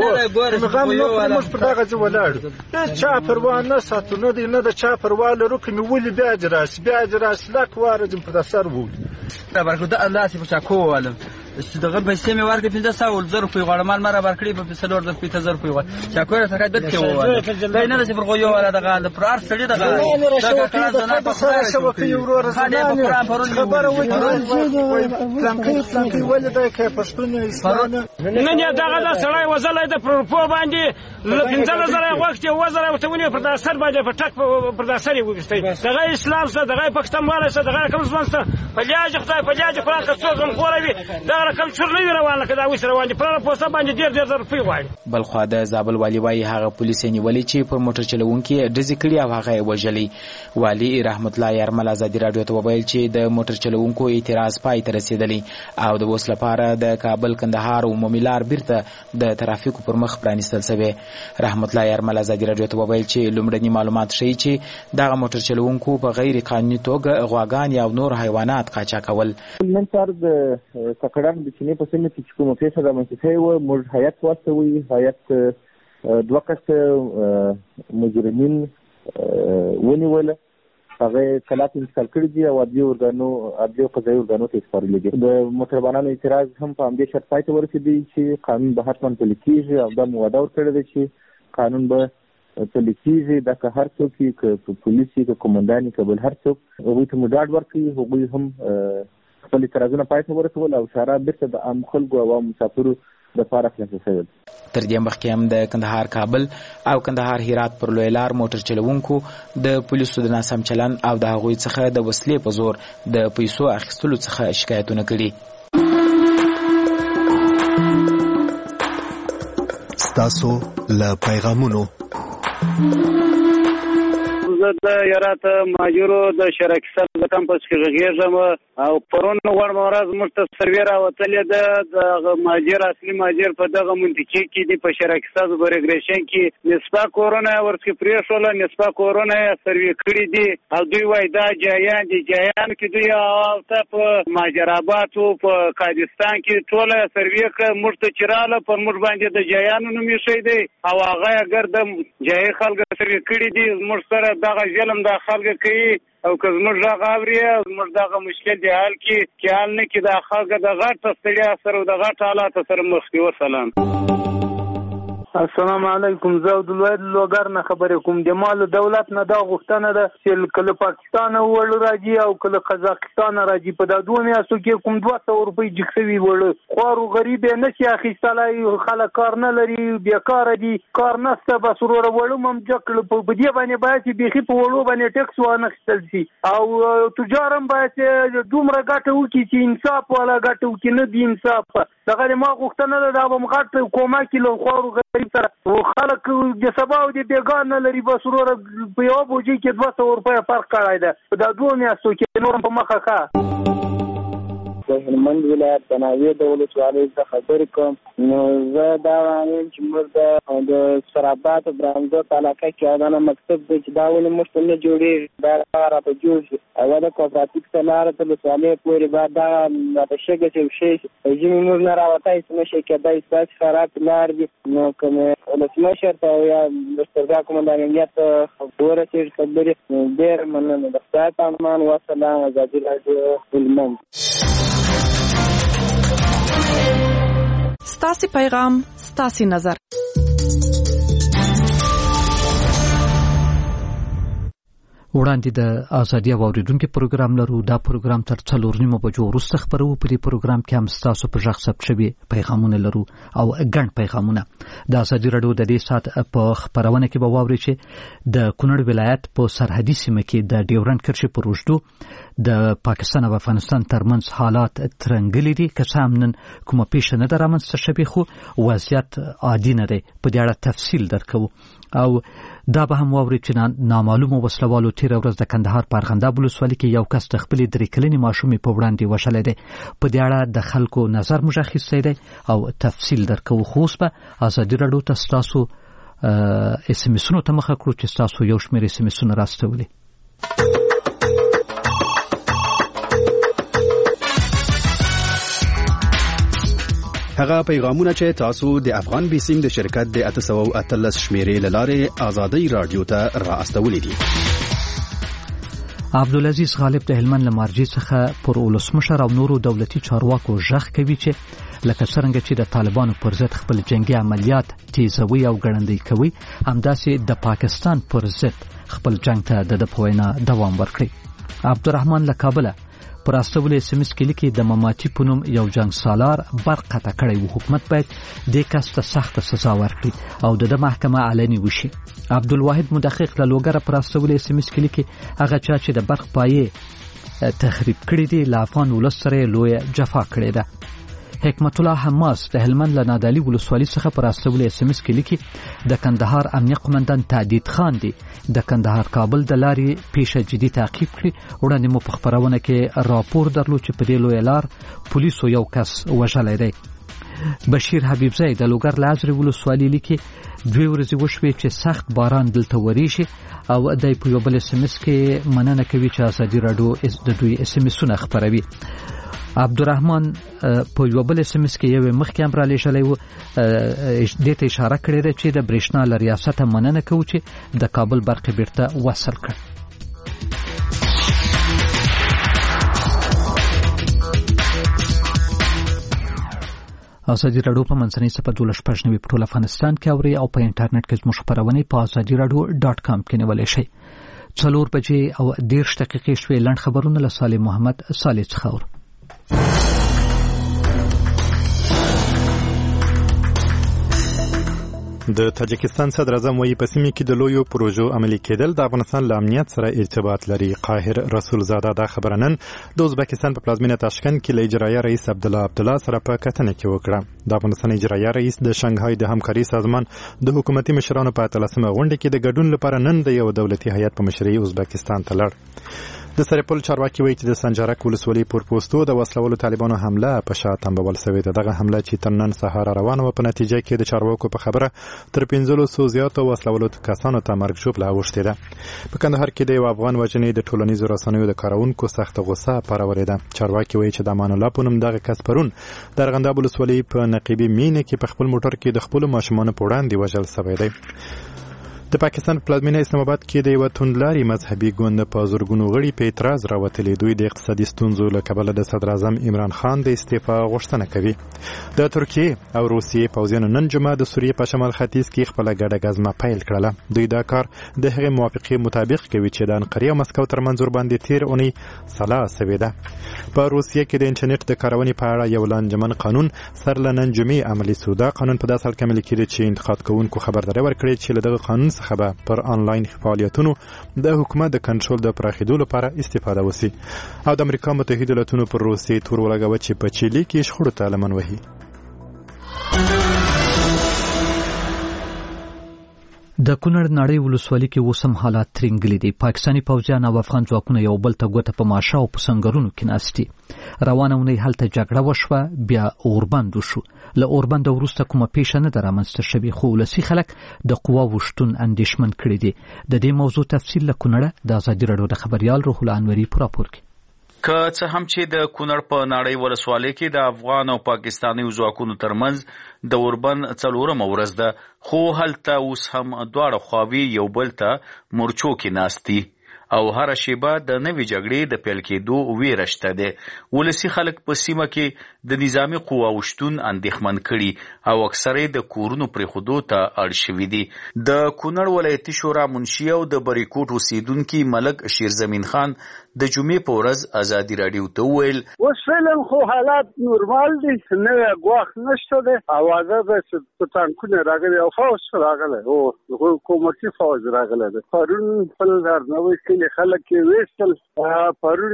غم نو موږ په دغه ځو ولاړ چا پروا نه ساتو نه دی نه د چا پروا لرو کې ولی بیا جراس لاک وارجم په سر وو دا برکو د الله سي په چاکو ولم چې دغه پیسې مې ورکړې 1500 روپۍ غړمال مره ورکړې په 1500 روپۍ غړ چاکو سره دد کې وواله دا نه چې پر غویو ولا دغه د پر ار سړي دغه دا کار نه په سره شو کې ورور سره خبره وکړه پلانکی ولې دا کې پښتون اسلام نه دغه د سړی وزلای د پروپو باندې 15000 وخت وزره وتونی پر داستر باندې په ټک پر داستر وګستای دغه اسلام سره دغه پښتون مال سره دغه کوم ځوان سره پجاج خدای پجاج قران که څوک هم خوروي دا رقم چرلوي روانه کدا وس روان دي پر پوسټ باندې ډیر روپۍ غواړي. بل خو د زابل والی وای هغه پولیس نیولې چې پر موټر چلوونکي ډزې کړي او هغه وژلي. والی رحمت الله یارمل ازادي رادیو ته وویل چې د موټر چلوونکو اعتراض پای ته رسیدلی او د اوس لپاره د کابل کندهار عمومي لار بیرته د ترافیکو پر مخ پرانیستل شوی. رحمت الله یارمل ازادي رادیو ته وویل چې لومړني معلومات ښیي چې دغه موټر چلوونکو په غیر قانوني توګه غواګان یا نور حیوانات قاچاق کول. نن سهار د کاکړانو د چینې په سیمه کې کومه پیښه رامنځته شوې وه موږ هیات واستوي هیات 2 کسه مجرمین ونیول هغه کلات انتقال کړي دي او عدلي قضایي ارګانو ته سپارلي دي. د موټروانانو اعتراض هم په همدې شرط پای ته ورسېدی چې قانون به حتما پلي کېږي او دا مو وعده ورکړې ده چې قانون به پلي کېږي. دا که هر څوک وي، که پولیس وي، که قومندان وي، که بل هر څوک، هغوی ته مو ډاډ ورکوي. هغوی هم خپل اعتراضونه پای ته ورسول او شارع بیرته د عام خلکو او مسافرو لپاره خلاصه شوې. تر دې مخکې هم د کندهار کابل او کندهار هرات پر لوی لار موټر چلوونکو د پولیسو د ناسم چلن او د هغوی څخه د وسلې په زور د پیسو اخیستلو څخه شکایتونه کړي. ستاسو له پیغامونو زه د هرات ماجرو د شرکسر د کمپس کې غږیږم او پرون غوړ مورز موږ ته سروې راوتلې ده. د ماجر اصلي ماجر په دغه منطقې کې دی، په شرکسر برګریشن کې نسبه کورونه ورڅخه پریښوله، نسبه کورونه سروې کړي دي او دوی وایي دا جایان دي. جایان کې دوی ته په ماجراباد او په کادستان کې ټوله سروې کړه. موږ ته چې راله پر موږ باندې د جایانو نوم ایښی دی او هغه اگر د جای خلک سروې کړي دي موږ سره دغه ظلم د خلک کوي او که زموږ دغه اوري زموږ دغه مشکل دی حل کې حل نه کې د خلک د غټ ستړیا سره او د غټ حالات سره مخ کې. وسلام. السلام علیکم. زه عبدالواحد لوګر نه خبرې کوم. د مال دولت نه دا غوښتنه ده چې کله پاکستان وړ راځي او کله قزاقستان راځي په دا دوه میاشتو کې کوم 200 روپۍ جکسوي وړ خو غریب نه شي اخیستلای، خلک کار نه لري، بیکار دي، کار نشته، بس ورور وړم هم جکل په دې باندې باید بيخي په وړو باندې ټیکس وانه خپل شي او تجارم باید دومره ګټه وکړي چې انصاف ولا ګټه وکړي. نه دی انصاف. دغه ما غوښتنه ده دا به مغټ کومه کیلو خور سره خلک د سبا او د بیګار نه لري، بس ورور په یو بوجي کې 200 روپۍ فرق کړای ده. دا دوه میاشتو کې نور په مخه ښه. د هلمند ولایت د ناوې د ولسوالۍ څخه خبرې کوم. نو زه دا وایم چې موږ د سرابات او برانزو په علاقه کې یو مکتب دی چې دا ولې موږ ته نه جوړېږي، دا راته جوړ شي. اوله کوپراتیف ته لاره تر ولسوالۍ پورې باید دا راته شګه چې وشي ژمي موږ نه راوتی چې نشي کېدای ستاسې خراب لار دي. نو که مې ولسمشر ته یا دفترګاه قومندان امنیت ته ورسېږي خبرې ډېر مننه. د خدای په امان. وسلام. ازادي راډیو هلمند. ستاسې پیغام ستاسې نظر. وړاندې د ازادي اوریدونکو پروګرام لرو. دا پروګرام تر 4:30 بجو وروسته خبرو. په دې پروګرام کې هم تاسو په ژغ ثبت شوي پیغامونه لرو او ګڼ پیغامونه. د ازادي رادیو د دې سات په خبرونه کې به واوري چې د کونړ ولایت په سرحدي سیمه کې د ډیورنډ کرښې پر اوږدو د پاکستان او افغانستان ترمنځ حالات ترنګلي دي. که څه هم نن کومه پیښه نه ده رامنځته شوې خو وضعیت عادي نه دی. په دې اړه تفصیل درکوو او دا به هم واوري چې نامعلومو وسلوالو تیر ورځ د کندهار په ارغنداب ولسوالۍ کې یو کس د خپلې 3 کلنې ماشومې په وړاندې وشلې دی. په دې اړه د خلکو نظر موږ اخیستی دی او تفصیل درکوو. خو اوس به ازادي راډیو ته ستاسو اس ام اسونو ته مخه کړو چې ستاسو یو شمېر اس ام اسونه راستولي. هغه پیغامونه چې تاسو د افغان بیسیم د شرکت د 813 شمیرې لاره ازادي رادیو ته راستولې دي. عبدالعزیز غالب د هلمند لمارجی څخه پر ولسمشر او نورو دولتي چارواکو ژغ کوي چې لکه څنګه چې د طالبانو پر ضد خپل جنگي عملیات تیزوي او ګړندۍ کوي همداسې د پاکستان پر ضد خپل جنگ ته د پوینا دوام ورکړي. عبدالرحمن له کابل پر استول اس ام اس کې لیکي د مماتی پونم یو جنگ سالار برقطه کړی و. حکومت باید د کس ته سخت سزا ورکړي او د محکمه علني وشي. عبدالواحد مدقق له لوګر پر استول اس ام اس کې لیکي هغه چې د برق پایې تخریب کړی دی لا افغان ولسره لوی جفا کړی ده. حکمت الله حماس د هلمند له نادعلي ولسوالۍ څخه پر استول اس ام اس کې لیکي د کندهار امنیه قومندان تعدید خان دی د کندهار کابل د لارې پیښه جدي تعقیب کړي. وړاندې مو په خبرونه کې راپور درلود چې په دې لوی لار پولیسو یو کس وژلی دی. بشیر حبیبزی د لوګر لازري ولسوالۍ لیکي 2 ورځې وشوي چې سخت باران دلته وریشي او دای په یو بل اس ام اس کې مننه کوي چې ازادي راډیو د دوی اس ام اسونه خبروي. عبدالرحمن په یو بل اس ام اس کې یو مخکې امر علی شلای و دته اشاره کړې ده چې د برېښنا ریاست مننه کوي چې د کابل برق بیرته وصل کړ. ازادي رادیو په منځنۍ صفحه 12 په ټول افغانستان کې اوري او په انټرنیټ کې زموږ خبرونه په azadiradio.com کې نیولای شئ. 4 بجې او 10 دقیقې شوي لاند خبرونه له صالح محمد صالح څخه. د تاجکستان صدر اعظم وایي په سیمه کې د لویو پروژو عملي کېدل د افغانستان له امنیت سره ارتباط لري. قاهر رسول زاده دا خبره نن د ازبکستان په پلازمینه تاشکند کې له اجرایي رئیس عبدالله سره په کتنه کې وکړه. د افغانستان اجرایي رئیس د شانګهای د همکاري سازمان د حکومتي مشرانو په 13مه غونډه کې د ګډون لپاره نن د یو دولتي هیئت په مشرۍ ازبکستان ته لاړ. د سرپل چارواکي وایي چې د سنجرک ولسوالۍ پر پوسټو د وسلوالو طالبانو حمله په شا تنبول شوې ده. دغه حمله چې تر نن سهار روانه و په نتیجه کې د چارواکو په خبره تر 1500 زیاتو وسلوالو کسانو ته مرګ ژوبله اوښتې ده. په کندهار کې د یو افغان وژنې د ټولنیزو رسنیو د کارونکو سخت غوسه پارولې ده. چارواکي وایي چې د امان الله په نوم دغه کس پرون د ارغنداب ولسوالۍ په نقیبي مینه کې په خپل موټر کې د خپل ماشومانو په وړاندې وژل شوی دی. د پاکستان پلازمینه اسلام آباد کې د یو توندلاري مذهبي ګوند په زورګونو غړي په اعتراض راوتلي. دوی د اقتصادي ستونزو له کبله د صدر اعظم عمران خان د استعفا غوښتنه کوي. د ترکیې او روسیې پوځیانو نن جمعه د سوریې په شمال ختیځ کې خپل ګډه غزمه پیل کړله. دوی دا کار د هغې موافقې مطابق کوي چې د انقرې او مسکو ترمنځ ورباندې تیر اونۍ سلا شوې ده. په روسیې کې د انټرنیټ د کارونې په اړه یو لانجمن قانون سر له نن جمعې عملي شو. دا قانون په داسې حال کې عملي کېږي چې انتقاد کوونکو خبرداری ورکړي چې له دغه قانون څخه به پر آنلاین فعالیتونو د حکومت د کنټرول د پراخېدو لپاره استفاده وشي. او د امریکا متحده ایالاتونو پر روسیې تور ولګوي چې په چیلي کې شخړو ته لمن وهي. د کونړ نړۍ ولسوالۍ کې وسم حالات ترنګلي دي. پاکستاني پوځیان او افغان ځواکونه یو بل ته ګوته په ماشه او په سنگرونو کې ناستي. روانه اونۍ هلته جګړه وشوه، بیا اوربند وشو. له اوربند وروسته کومه پیښه نه ده رامنځته شوې، خو ولسي خلک د قواوو شتون اندېښمن کړي دي. د دې موضوع تفصیل له کونړه د ازادي راډیو د خبريال روح الله انوري په راپور کې. که څه هم چې د کونړ په نړۍ ولسوالۍ کې د افغان او پاکستاني ځواکونو ترمنځ د اوربند 4مه ورځ ده، خو هلته اوس هم دواړه خواوې یو بل ته مورچو کې ناستي او هر شیبه د نوې جګړې د پیل کېدو ویره شته ده. ولسي خلک په سیمه کې د نظامی قواو شتون اندېښمن کړي او اکثره د کورونو پرېښودو ته اړ شوي دي. د کونړ ولایتي شورا منشي او د بریکوټ اوسیدونکي ملک شیرزمین خان د جمعې په ورځ ازادي راډیو ته وویل اوس فعلا خو حالات نورمال دي، نه ګواښ نشته دی. اوازه ده چې ټانکونه راغلي او فوج راغلی او حکومتي فوج راغلی دی. پرون خپل هرنوي کلي خلک یې ویستل. پرون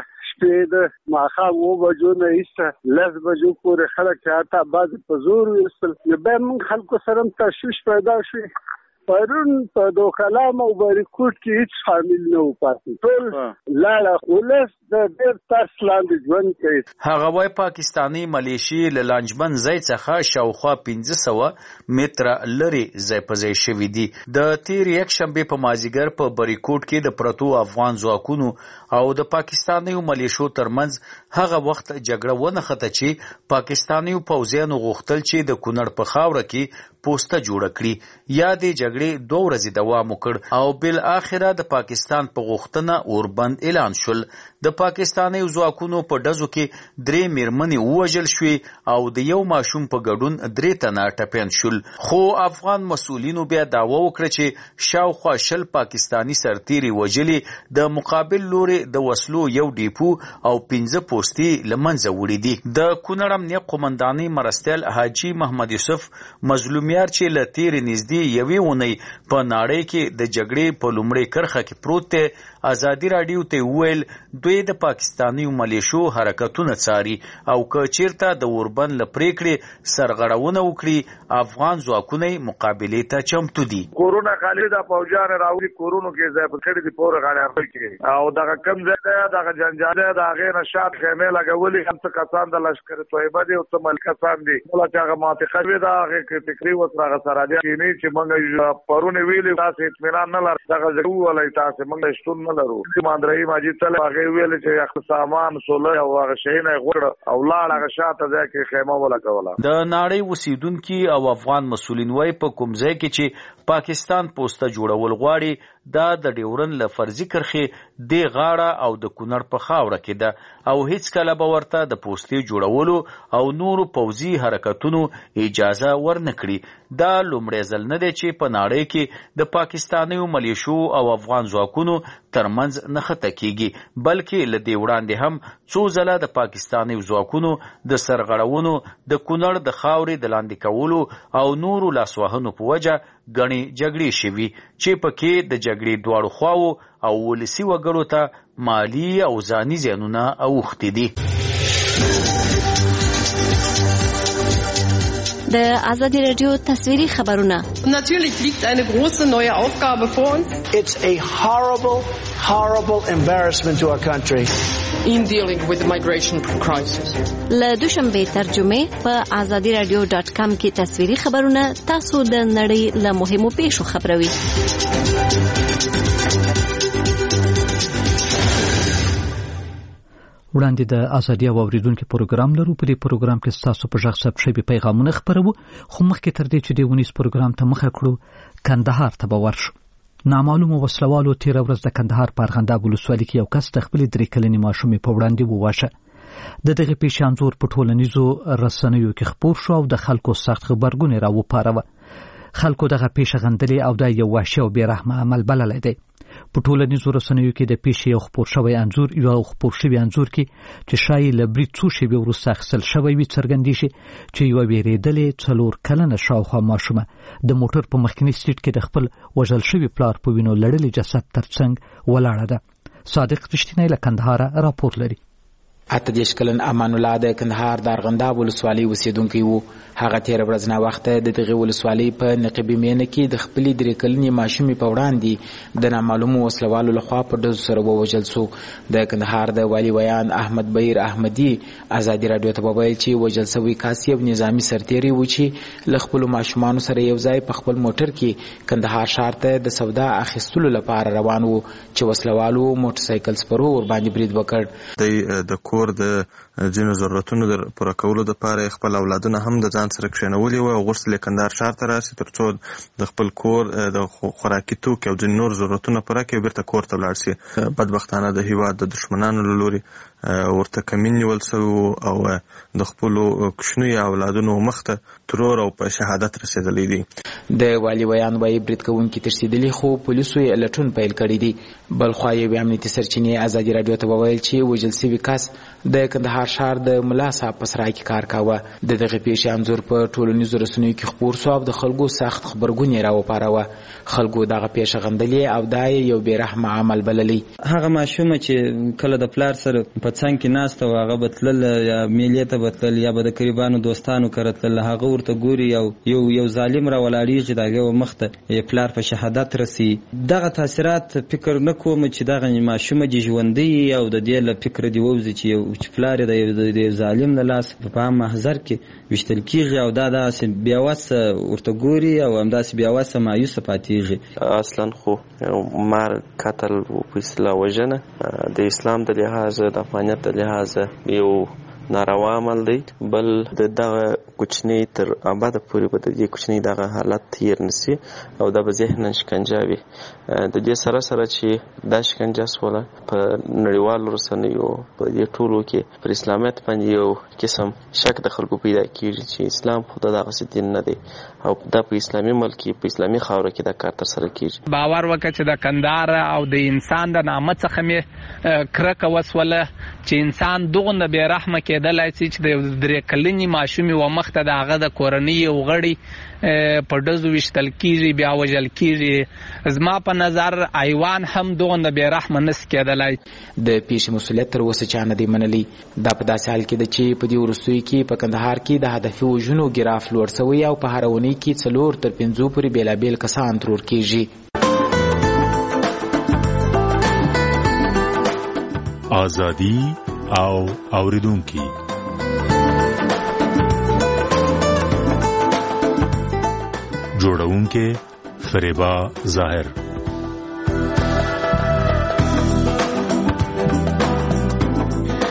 شپې د ماښام 9 بجو نه ایسته 10 بجو پورې خلک حتی بعضې په زور ویستل. بیا موږ خلکو سره هم تشویش پیدا شوي. پرون په دوکلام او بریکوټ کې هیڅ شامل نه و پاتې. ټول لاړه ولس د ډېر ترس لاندې ژوند کوي. هغه وایي پاکستاني ملیشي له لانجمن ځای څخه شاوخوا 1500 متره لرې ځای په ځای شوي دي. د تېرې یکشنبې په مازدیګر په بریکوټ کې د پرتو افغان ځواکونو او د پاکستاني ملیشو ترمنځ هغه وخت جګړه ونښته چې پاکستاني پوځیانو غوښتل چې د کونړ په خاوره کې پوسټه جوړه کړي. یا د جګړې 2 ورځې دوام وکړ او بل اخره د پاکستان په غوښتنه اوربند اعلان شول. د پاکستاني ځواکونو په ډزو کې 3 میرمنې ووژل شوې او د یو ماشوم په ګډون 3 تنه ټپیان شول. خو افغان مسؤلینو بیا دعوه وکړه چې شاوخوا 20 پاکستاني سرتیري وژلي، د مقابل لوري د وسلو یو ډیپو او 15 پوستې لمنځه وړي دي. د کونړ امنیه قومندانۍ مرستیال حاجی محمد یوسف مظلومیار چې له تیرې نږدې یوې اونۍ په نړۍ کې د جګړې په لومړۍ کرښه کې پروت دی، ازادي راډیو ته وویل دوی د پاکستاني ملیشو حرکتونه څاري او که چیرته د اوربند له پریکړې سرغړونه وکړي افغان ځواکونه مقابلې ته چمتو دي. کورونا کالي د پوجان راوړي کورونو کې ځای په کړي دي پوره غاړه کوي او دا کم ځای ده دا جنجال دا غیر نشاط خیمه لګولي. هم څه کسان د لشکر طیبه دي او څه ملکسان دي ولا چې هغه منطقه وي دا هغه فکری وسره سره دي چې موږ پرونه ویلې تاسو اطمینان نه لرئ دا ځکه ولای تاسو موږ شتون نه لرو. ماندرای ماجد تل هغه ویل چې خپل سامان سولې او هغه شي نه غوړ او لاړ هغه شاته ځکه خیمه ولا کوله. د نړۍ اوسیدونکو او افغان مسؤلین وايي په کوم ځای کې چې پاکستان پوسټه جوړول غواړي دا د ډیورن له فرضي کرښې د غاړه او د کونړ په خاوره کې ده او هیڅ کله به ورته د پوستې جوړولو او نورو پوځي حرکتونو اجازه ورنکړي. دا لومړی ځل نه دی چې په نړۍ کې د پاکستانیو ملیشو او افغان ځواکونو ترمنځ نښته کیږي، بلکې له دې وړاندې هم څو ځله د پاکستانیو ځواکونو د سرغړونو د کونړ د خاورې د لاندې کولو او نورو لاسوهنو په وجه ګڼې جګړې شوي چې پکې د جګړې دواړو خواو او ولسي وګړو ته مالی او ځاني زیانونه اوښتي دي. د آزادی رادیو تصویری خبرونه. Natürlich liegt eine große neue Aufgabe vor uns. It's a horrible embarrassment to our country. In dealing with the migration crisis. له دوشنبه ترجمه په azadiradio.com کې تصویری خبرونه تاسو د نړۍ له مهمو پیښو خبروي. وړاندې د ازادي او اوریدونکو پروګرام لرو. په دې پروګرام کې تاسو په ژغ ثبت شوي پیغامونه خبرو، خو مخکې تر دې چې د ونیس پروګرام ته مخه کړو کندهار ته به ورشو. نامعلومو وسلوالو تیر ورځ د کندهار په ارغنداب ولسوالۍ کې یو کس د خپلې 3 کلنې ماشومې په وړاندې وواژه. د دغه پیښې انځور په ټولنیزو رسنیو کې خپور شو او د خلکو سخت غبرګون راوپاروه. خلکو دغه پیښه غندلې او دا یو وحشي او بې رحمه عمل بللی دی. په ټولنیزو رسنیو کې د پیښې یو خپور شوی انځور کې چې شایي له برید څو شېبې وروسته اخیستل شوی وي څرګندې شي چې یوه ویرېدلې 4 کلنه شاوخوا ماشومه د موټر په مخکیني سیټ کې د خپل وژل شوي پلار په وینو لړلي جسد ترڅنګ ولاړه ده. صادق رښتینی له کندهاره راپور لري. 18 کلن امان الله د کندهار د ارغنداب ولسوالۍ اوسیدونکی وو. هغه تیر ورځ نه وخت د دغه ولسوالۍ په نقيبي مینه کې د خپلې 3 کلنې ماشومې په وړاندې د نامعلومو وسلوالو لخوا په ډزو سره ووژل شو. د کندهار د والي ویان احمد بهیر احمدي آزادي رادیو ته وویل چې وژل شوی کس یو نظامی سرتیری و چې له خپلو ماشومانو سره یو ځای په خپل موټر کې کندهار ښار ته د سودا اخیستلو لپاره روان وو چې وسلوالو موټرسایکل سپرو ور باندې برید وکړ. د کور د ځینو ضرورتونو د پوره کولو لپاره خپل اولادونه هم د ځان سره کښېنولي وو او غوښتل یې کندهار ښار ته راشي ترڅو د خپل کور د خوراکي توکو او ځینو نور ضرورتونه پوره کړي او بیرته کور ته ولاړ شي. بدبختانه د هیواد د دښمنانو له لوري ورته کمین نیول شوی او د خپلو کوچنیو اولادونو مخته ترور او په شهادت رسېدلی دي. د والي ویان وايي برید کوونکي ترسېدلي خو پولیسو یې لټون پیل کړی دي. بل خوا یې امنیتي سرچینې آزادي رادیو ته وویل چې وژل شوي کس د کندهار ښار د ملا صاحب په سرای کې کار کاوه. د دغه پیښې انځور په ټولنیزو رسنیو کې خپور شو او د خلکو سخت غبرګون یې راوپاروه. خلکو دغه پیښه غندلې او دا یو بې رحمه عمل بللی. هغه ماشومه چې کله د پلار سره په څنګ کې ناسته وه هغه به تلل یا میلې ته به تلل یا به د قریبانو دوستانو کره تلل، هغه ورته ګوري یو ظالم را ولاړېږي د هغې مخته پلار په شهادت رسي. دغه تاثیرات فکر نه کوم چې دغه ماشومه دې ژوندی او د دې له فکره دې ووځي چې پلار یې د ظالم له لاس په عام محضر کې ویشتل کېږي او دا داسې بېوسه ورته ګوري او همداسې بېوسه مایوسه پاتېږي. اصلا خو مرګ قتل په اصطلاح وژنه د اسلام د لحاظه د افغانیت د لحاظه یو ناروا عمل دی. بل دغه کوچنی تر ابده پورې به د دې کوچنی دغه حالت تیر نسی او دا به ذهناً شکنجه وي. د دې سره چې دا شکنجه سوله په نړیوالو رسنیو په دې ټولو کې پر اسلامیت باندې یو قسم شک د خلکو پیدا کېږي چې اسلام خو دغسې دین نه دی او دا په اسلامي ملک کې په اسلامي خاوره کې دا کار ترسره کېږي. باور وکړه چې د کندهار او د انسان د نامه څخه مې کرکه وسوله چې انسان دوغنده بې رحمه کېدلی شي چې د 3 کلنې ماشومې و مخته د هغه د کورنۍ یو غړي په ډزو ویشتل کېږي بیا وژل کېږي. زما په نظر ایوان هم دوغنده بې رحمه نسي کېدلی. د پیښې مسؤلیت تر اوسه چا نه دی منلی. دا په داسې حال کې ده چې په دې وروستیو کې په کندهار کې د هدفي وژنو ګراف لوړ شوی او په هره اونۍ کې 4 تر 5 پورې بېلابېل کسان ترور کېږي. آزادي او اوریدونکي جوړونکي فریبا ظاهر. د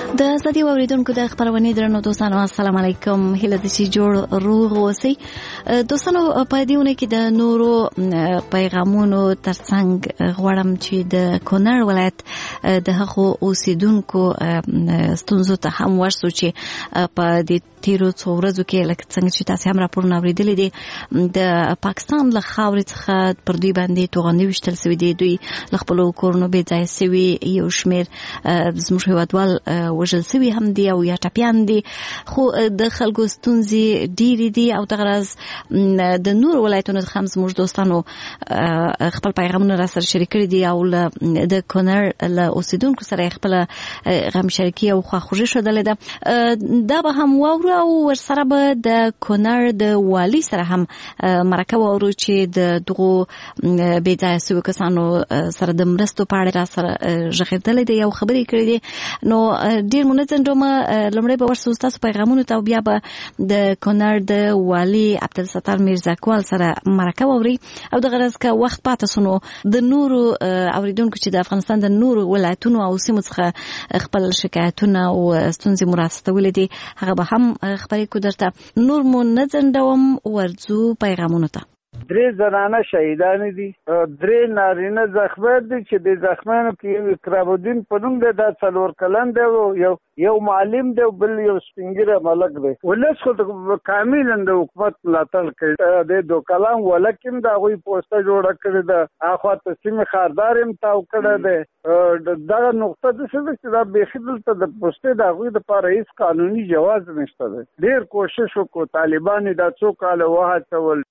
ازادي اوریدونکو د خبرونه درنو دوستانو السلام علیکم هله د شي جوړ روغ اوسئ دوستانو په دېونه کې د نورو پیغامونو ترڅنګ غواړم چې د کونړ ولایت د هغو اوسیدونکو ستونزو ته هم ورسو چې په دې تیرو څو ورځو کې لکه څنګه چې تاسو هم راپورونه اوریدلي دي د پاکستان له خاورې څخه پر دوی باندې توغندي وشتل سوي دي دوی له خپلو کورونو بې ځایه سوي یو شمېر زموږ هېوادوال وژل سوي هم دي او یا ټپیان دي خو د خلکو ستونزې ډېرې دي او دغه راز د نورو ولایتونو څخه هم زموږ دوستانو خپل پیغامونه راسره شریک کړي دي او د کونړ له اوسیدونکو سره یې خپله غمشریکي او خواخوږي ښودلې ده دا به هم واورو او ورسره به د کونړ د والي سره هم مرکه واورو چې د دغو بې ځایه سویو کسانو سره د مرستو په اړه راسره غږېدلی دی او خبرې کړې دي نو ډېر مو نه ځنډومه لومړی به ورسو ستاسو پیغامونو ته او بیا به د کونړ د والي عبدالستار میرزاکوال سره مرکه واوري او دغه راز که وخت پاته سو نو د نورو اوریدونکو چې د افغانستان د نورو ولایتونو او سیمو څخه خپل شکایتونه او ستونزې مو راستولې دي هغه به هم خبرې کو درته نور مو نه ځنډوم ورځو پیغامونو ته 3 زنانه شهیدان دي 3 نارینه زخمیان دي چې د زخمیانو کې اکرامالدین په نوم دی دا 4 کلن دی یو معلم دی بل یو سپینګیره ملک دی ولس خو کاملا د حکومت ملاتړ کوي د 2 کلن ولکم دا غوي پوسټه جوړه کړې ده اخوا تسلیم خاردار هم تاو کړه ده دا نقطه د څه چې دا بخیدل ته د پوسټه دا غوي د لپاره هیڅ قانوني جواز نشته ده ډیر کوشش وکړو طالبان دا 2 کال وهڅول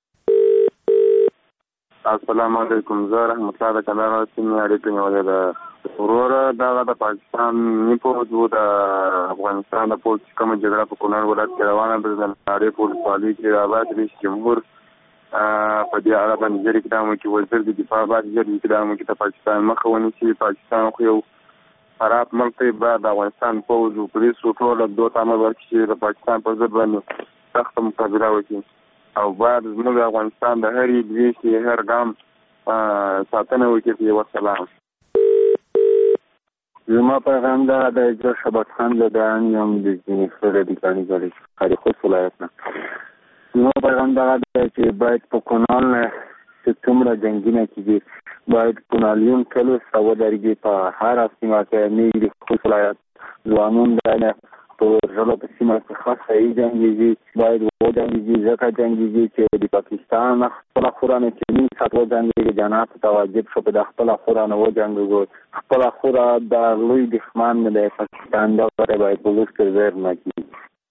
السلام علیکم زه رحمت الله د کندهار سیمې اړیکې نیولې ده وروره دغه د پاکستان پوځ و د افغانستان د پوځ کومه جګړه په کونړ ولایت کې روانه ده د نړۍ په ولسوالۍ کې آباد رئیس جمهور په دې اړه باندې جري اقدام وکړي وزیر د دفاع باندې جري اقدام وکړي د پاکستان مخه ونیسي پاکستان خو یو خراب ملک دی بعد افغانستان پوځ او پولیس ټول د دوه عمل ورکړي د پاکستان پر ضد باندې سخت مقابله وکړي او باید زموږ افغانستان د هرې دویشتې هر ګام ساتنه وکړي وسلام زما پیغام دا د اجرا شبت خان لدان یم د ځینې ردیکالي ګړی خاري خوست ولایت نه زما پیغام دا دی چې باید په کونړ نه چې څومره جنګونه کېږي باید کونړیون ټولو سوه لرګي په هره سیمه کې نه د خوست ولایت ځوانون دا په ژبه په سیمه کې خاص صحیح جنګېږي باید وجنګېږي ځکه جنګېږي چې د پاکستان خپله خوره نه چې نیم ساعت وجنګېږي جنات ته واجب شو په د خپله خوره نه وجنګېږو خپله خوره د لوی دښمن نه دی پاکستان دغه باید په لوس کې زیر نه کړي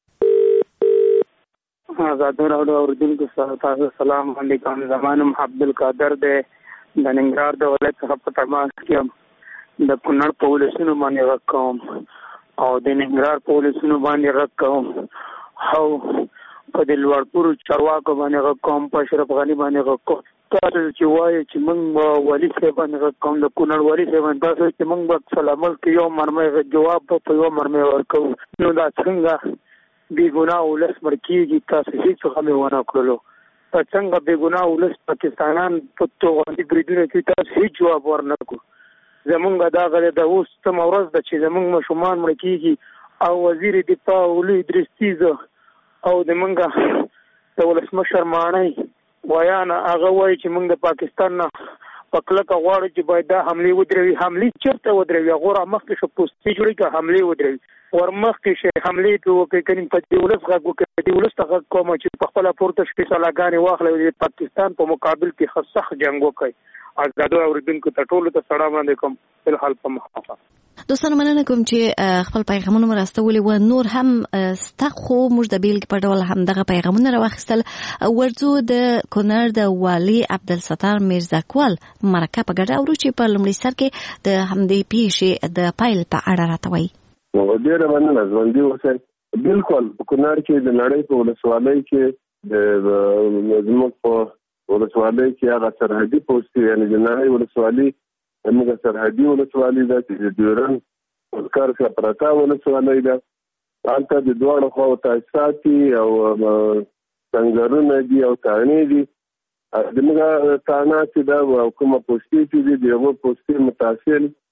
ازادي راډیو اوریدونکو تاسو سلام علیکم زمانم عبدالقادر دی د ننګرهار د ولایت څخه په تماس کې د کونړ په ولسونو باندې غږ کوم او د ننګرهار په ولسونو باندې غږ کوم او په د لوړپورو چارواکو باندې غږ کوم په اشرف غني باندې غږ کوم تاسو چې وایي چې موږ والي صاحب باندې غږ کوم د کونړ والي صاحب باندې تاسو چې موږ به سلامل کې یو مرمۍ جواب په یو مرمۍ ورکوو نو دا څنګه بې ګناه ولس مړ کېږي تاسو هېڅ هم یې ونه کړلو په څنګه بې ګناه ولس پاکستانان په توغندي بریدونه کوي تاسو هېڅ جواب ورنه کړو زمونږ دغه د اوس سمه ورځ ده چې زمونږ ماشومان مړه کېږي او وزیر دفاع ولي ادریس تیزه او زمونږ د ولسمشر ماڼۍ ویانه هغه وایي چې موږ د پاکستان نه په کلکه غواړو چې باید دا حملې ودروي حملې چېرته ودروي هغه رامخکې شه پوستې جوړې کړه حملې ودروي ورمخکې شه حملې پرې وکړي کنې په دې ولس غږ وکړي دې ولس ته غږ کومه چې په خپله پورته شپې سلاګانې واخلئ د پاکستان په مقابل کې ښه سخت جنګ وکړي ازادو اوریدونکو ته ټولو ته سلام علیکم فلحال په مخه دوستانو مننه کوم چې خپل پیغامونه مو راستولي و نور هم ستخو موږ د بیلګې په ډول هم دغه پیغامونه راواخیستل ورځو د کونړ د والي عبدالستار میرزاکوال مرکه په ګډه اورو چې په لومړي سر کې د همدې پیښې د پایل په اړه راته وایي ډېره مننه ژوندي اوسئ بالکل په کونړ کې د نړۍ په ولسوالۍ کې زموږ په ولسوالۍ کې هغه سرحدي پوسټ یعنې د نړۍ ولسوالي زموږ سرحدي ولسوالي ده چې د ډیورنډ کار څخه پرته ولسوالۍ ده هلته د دواړو خواو تاسیسات دي او سنګرونه دي او تاڼې دي زموږ تاڼه چې ده او کومه پوسټې چې دي د هغو پوسټې متاثر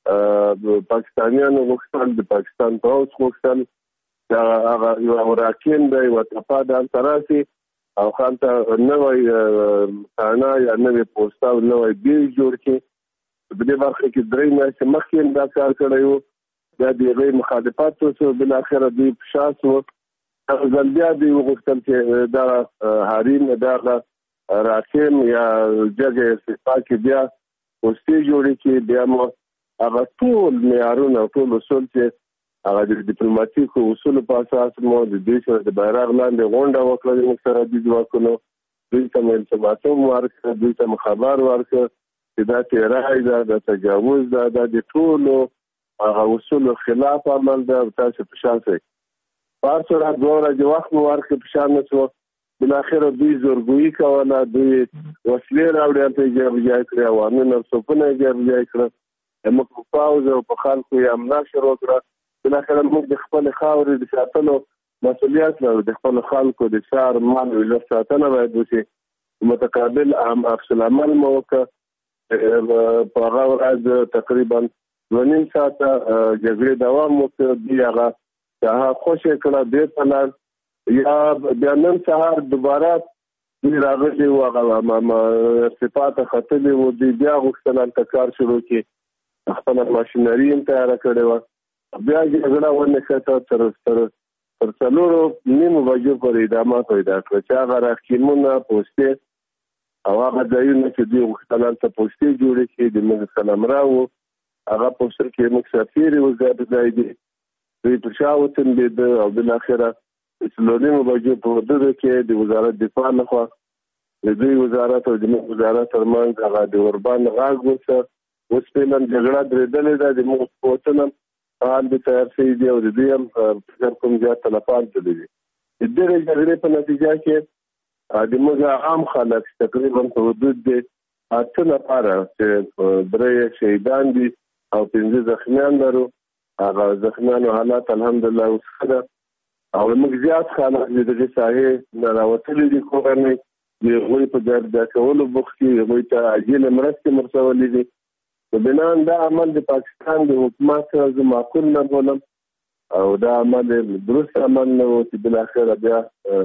پاکستانیانو غوښتل د پاکستان پوځ غوښتل دا هغه یو راکین دی او تفا د تراسي او خانته نوې ثانا یا نوې پوسټا او نوې بیل جوړ کړي په دې برخه کې درې میاشتې مخکې دا کار کړی و دا د غیر مخالفت او بل اخر دی شاس و ځلبیا دی وغوښتل چې دا حریم دا راکین یا جګه استفاده کې بیا پوسټي جوړي کې بیا مو هغه ټول معیارونه ټول اصول چې هغه د ډیپلوماټیکو اصول په اساس مو د دې سره د بیرغ لاندې غونډه وکړه د سره د ځواکونو دوی ته التماسوم ورکړه دوی ته خبر ورکړه چې دا تیرای دا د تجاوز دا د ټولو هغه اصول خلاف عمل دا تاسو په شان سي پارسره دوره د وخت ورکړه په شان نشو بل اخر دوی زورګوي کوله دوی وسلې راوړي ته جوړ کړی عوامي نفسونه جوړ کړی موږ په پاوز او په خلکو یې امنا شروع کړه بل اخر موږ د خپل خاورې د ساتلو مسؤلیت لرو د خپل خلکو د شهر مال او د ساتنه باید وشي متقابل افصل عمل موقع په هغه ورځ تقریبا 2.5 ساعته جګړې دوام وکړ دی هغه خوشې کړه د پلان یا بیا نن سهار دوباره دی راغلی و هغه صفات خطلې و دی بیا غوښتل کار شروع کړي خپل ماشينري تیار کړي و بیا جګړه ونه کړه تر څلورو نیمو بجو پورې ادامه پیدا کړه چې هغه راکیمونه پوسټي او هغه ځایونه چې دوی غوښتل ته پوسټي جوړې کړي د موږ سلام راو هغه پوسټر کې موږ سفیر وزارت ځای دی دوی په شاوتن دي او بل اخره اسلامي بجو په دغه کې د وزارت دفاع لخوا د دوی وزارت او د وزارت ترمنځ هغه د اوربان غاګ وسه اوس په نن جګړه درېدلې ده د موږ پوتنم حال د تیار شي دی او د دې هم فکر کوم ځای تلفان ته دی د دې جګړې په نتیجه کې د موږ عام خلک تقریبا په حدود د 8 نفر چې درې شهیدان دي او 15 زخمیان لرو هغه زخمیانو حالات الحمدلله وسخه او موږ زیات خلک د دې ساحې نه راوتلي دي کورنۍ د غوي په درد کولو بوختي غوي ته عاجل مرستې مرسولې دي بنان دا عمل د پاکستان د حکومت سره معقول نه بولم او دا عمل درست عمل نه و چې بل اخر بیا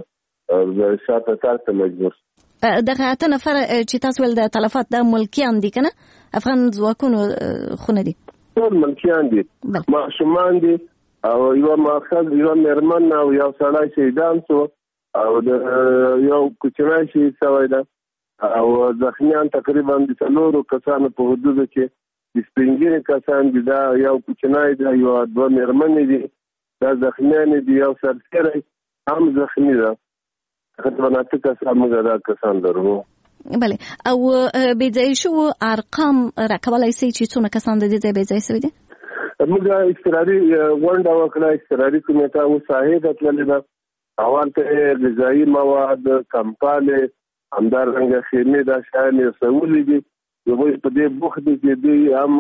شاته تاسو مجبور دغه اته نفر چې تاسو ول د تلفات د ملکیان دي کنه افغان ځواکونو خونه دي ټول ملکیان دي ماشومان دي او یو ماخذ یو مرمن او یو سړی شهیدان شو او یو کوچنی شهید شوی ده او زخمیان تقریبا د 4 کسانو په حدود کې د سپینګری کسان دي دا یو کوچنی ده یو دوه مرمن دي دا زخمیان دي یو سرتیری هم زخمی ده تقریبا 8 کسان درو بله او بيځای شو ارقام راکولای شي چې څونه کسان د دې بيځای شوی دي موږ استقراري ونډه وکړه استقراري کمیټه او صاحب تللی ده اول ته غذایی مواد کمپاله همدارنګه خیمه د شامل سهولې دي یو په دې بوخت کې دي هم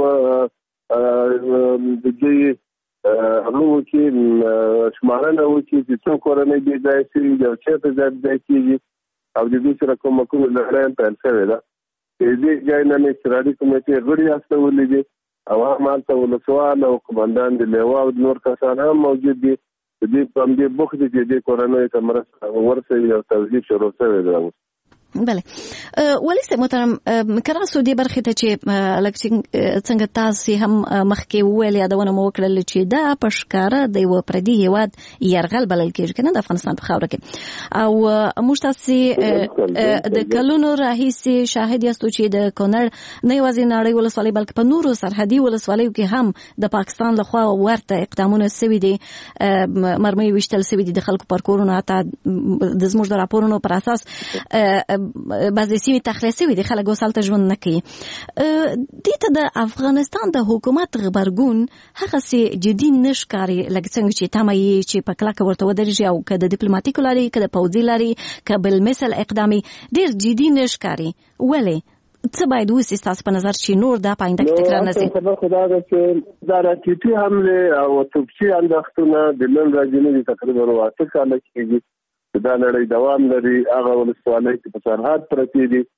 د دې هغه کې شمارنه وکړي چې څو کورنۍ دي ځای چې چې ته ځای کېږي او د دې سره کومه لړۍ په اړه ده دې ځای نه استقراري کمیټه غړي استولې دي او مالته ولسوال او قومندان د لیوا او نور کسان هم موجود دي دې په دې بوخت کې دې کورنۍ ته مرسته ورسې او توزیع شروع شوه ده بله ولې محترم کراسو دې برخه ته چې لکه څنګه تاسو هم مخکې ویل یادونه مو وکړل چې دا پښکاره د یو پردي هیواد يرغل بلل کېږي کنه د افغانستان په خاوره کې او موږ تاسو د کلونو راهیسي شاهد یاستو چې د کونړ نه یوازې نړۍ ولسوالۍ بلکې په نورو سرحدي ولسوالیو کې هم د پاکستان لخوا ورته اقدامونه سوي دي مرمۍ وشتل سوي دي د خلکو پر کورونو اته د زموږ د راپورونو پر اساس بعضی سیمې تخلیصي وي د خلکو سالته ژوند نه کوي دې ته د افغانستان د حکومت غبرګون هغه سي جدي نشکاري لکه څنګه چې تمه یې چې په کلکه ورته ودرېږي او که د ډیپلوماټیکو لارې که د پوځي لارې که بل مثل اقدامي ډېر جدي نشکاري ولې څه باید وسي تاسو په نظر چې نور دا پاینده کې تکرار نه شي خدا دا چې دا راکټي حمله او توپچي انداختونه د نن راځي تقریبا 8 کال کېږي دا لړۍ دوام لري هغه ولسوالۍ چې په سرحد پرتې دي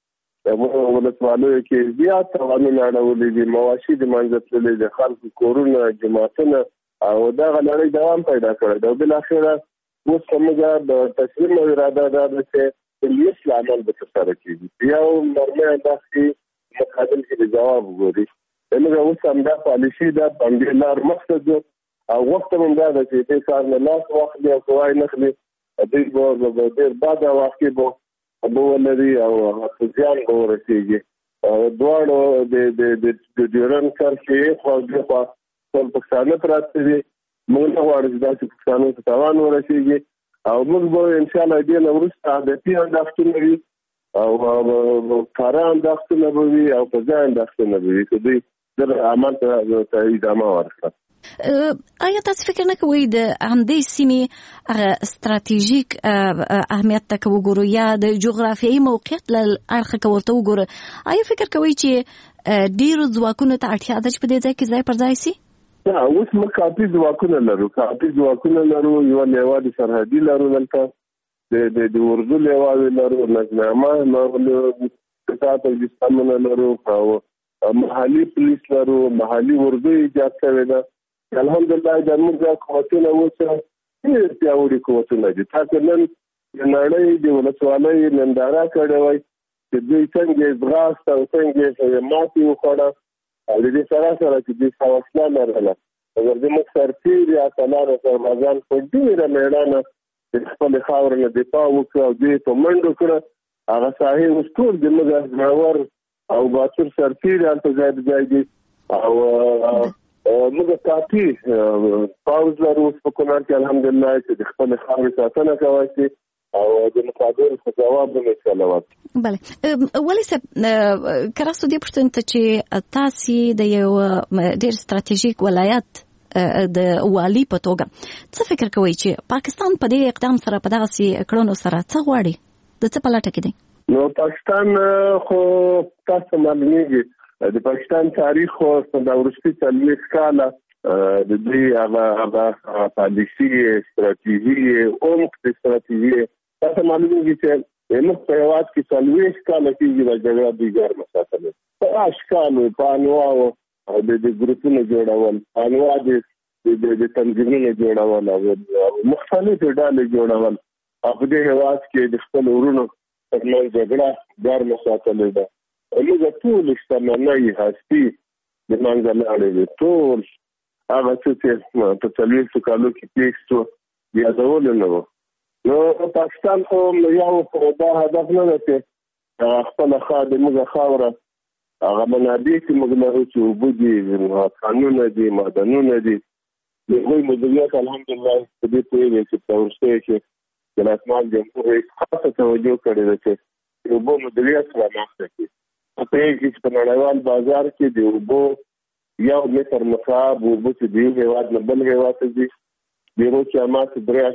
ولسوالیو کې زیات قوانین اړولې دي، مواشي د منځ تللې د خلکو کورونه، جماعتونه او دغه لړۍ دوام پیدا کړی دی. بل اخره اوس موږ د تسلیم او اراده ده چې لیس عمل به ترسره کیږي، یو مرمه انداسي مقابل کې جواب وګوري. موږ اوس هم دا پالیسي ده باندې لار مقصد او وخت هم دا ده چې دې کار نه لاس واخلي او کوای نخلي دوی به ډېر بعد واقع به ولري او ځان به ورسېږي. دواړو د ډیورن کرښې خوا ټول پښتانه پراته دي. موږ نه غواړو چې داسې پښتانو ته تاوان ورسېږي او موږ به انشاءالله دې نه وروسته هدفي انداختونه وي او کاره انداختونه به وي او په ځای انداختونه به وي چې دوی دغه عمل ته ادامه ورکړه. آیا تاسو فکر نه کوئ د همدې سیمې ستراتیژیک اهمیت ته وګورو یا د جغرافیایي موقعیت له اړخه که ورته وګورو، آیا فکر کوئ چې ډېرو ځواکونو ته اړتیا ده چې په دې ځای کې ځای پر ځای سي؟ اوس موږ کافي ځواکونه لرو. یوه لیوا د سرحدي لرو، دلته د اردو لیواوې لرو، نظامه لرو، قطاع پاکستانونه لرو او محلي پولیس لرو، محلي اردو ایجاد شوې ده. الحمدلله د موږ قوتونه اوس ډېر پیاوړي قوتونه دي. تاسو نن د نړۍ د ولسوالۍ ننداره کړې وای چې دوی څنګه ځغاست او څنګه ماتې وخوړه او د دې سره چې دوی حوصله لرله. اگر زموږ سرتېري اتلانو سربازان په ډېره مېړانه د خپلې خاورې نه دفاع وکړه او دوی په منډو کړه. هغه ساحې اوس ټول زموږ زړور او باتور سرتېري هلته ځای په ځای دي او موږ کافي پاوز لرو په کونړ کې الحمدلله چې د خپلې خاورې ساتنه کولی شي او د مقابل په جواب به انشاءالله ورکړي. بله ولې صاحب که راستو دې پوښتنې ته چې تاسې د یو ډېر ستراتیژیک ولایت د والي په توګه څه فکر کوئ چې پاکستان په دې اقدام سره په دغسې کړنو سره څه غواړي، د څه په لټه کې دی؟ نو پاکستان خو تاسو معلومیږي د پاکستان تاریخ خو د وروستي 40 کاله د دوی هغه پالیسي استراتیژي عمق استراتیژي تاسو معلومیږي چې موږ په هېواد کې 40 کاله کېږي د جګړه دوی ګرمه ساتلې په اشکالو په انواعو او د ګروپونو جوړول، انواع د تنظیمونو جوړول او مختلفې ډلې جوړول او په دې هېواد کې د خپل ورونو ترمنځ جګړه ګرمه ساتلې ده. موږ ټول شتمنۍ هستي د منځه لاړې دي، ټول هغه څه چې په 40 کالو کې پېښ شو یادول نه وو. نو پاکستان خو یو دا هدف نه ده چې خپله موږ خاوره هغه منابع چې موږ لرو چې اوبه دي، کانونه دي، معدنونه دي، د هغوی مدیریت الحمدلله په دې پوهېږي چې په وروستیو کې د لاسمان جمهور رئیس خاصه توجه کړې ده چې د اوبو مدیریت رامنځته کړي. په کې په نړیوال بازار کې د اوبو یو متر مکعب اوبه چې د یو هېواد نه بل هېواد ته ځي د هغو قیمت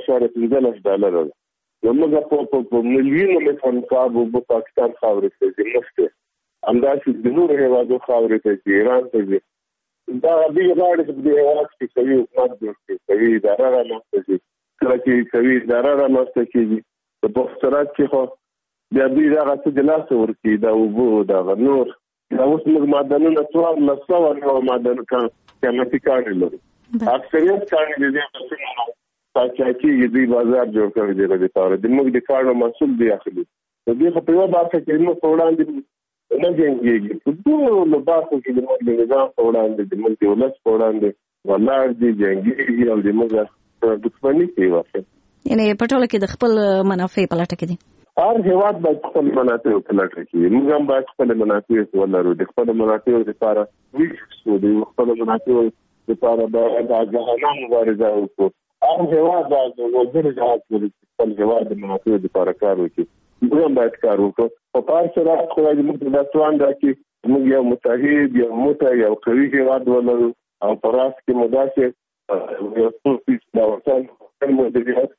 $3.15 ده. نو موږ په میلیونو متر مکعب اوبه پاکستان خاورې ته ځي مفت، همداسې د نورو هېوادو خاورې ته ځي، ایران ته ځي. دا دوی غواړي چې په دې هېواد کې قوي حکومت جوړ کړي، قوي اداره رامنځته شي. کله چې قوي اداره رامنځته کېږي په پښتورات کې خو بیا دوی دغه څه د لاسه ورکړي، د اوبو دغه نور دا اوس موږ معدنونه 1400 معدن قیمتي کاڼي لرو. اکثریت کاڼي د دې مسلمانو پاچاکي دوی بازار جوړ کړی دی د لپاره د موږ د کاڼو محصول دی اخلي. د دې په یوه برخه کې موږ په وړاندې نه جنګېږي، په ټولو برخو کې د موږ د نظام په وړاندې د موږ د ولس په وړاندې ولاړ دي، جنګېږي او د موږ دښمني کوي واقع. یعنې په ټوله کې د خپل منافع په لټه کې دي. هر هېواد باید خپل منافع په لټه کې موږ هم باید خپل منافع ولرو، د خپل منافع لپاره ویښ شو، د خپل منافع لپاره باید آګاهانه مبارزه وکړو. هر هېواد باید وزیر جهاد کړي خپل هېواد د منافع لپاره کار وکړي. موږ هم باید کار وکړو. په هر صورت خدای دې موږ ته دا توان راکړي موږ یو متحد، یو موټی، یو قوي هېواد ولرو او په راس کې مو داسې یو څو پیس د وطن مدیریت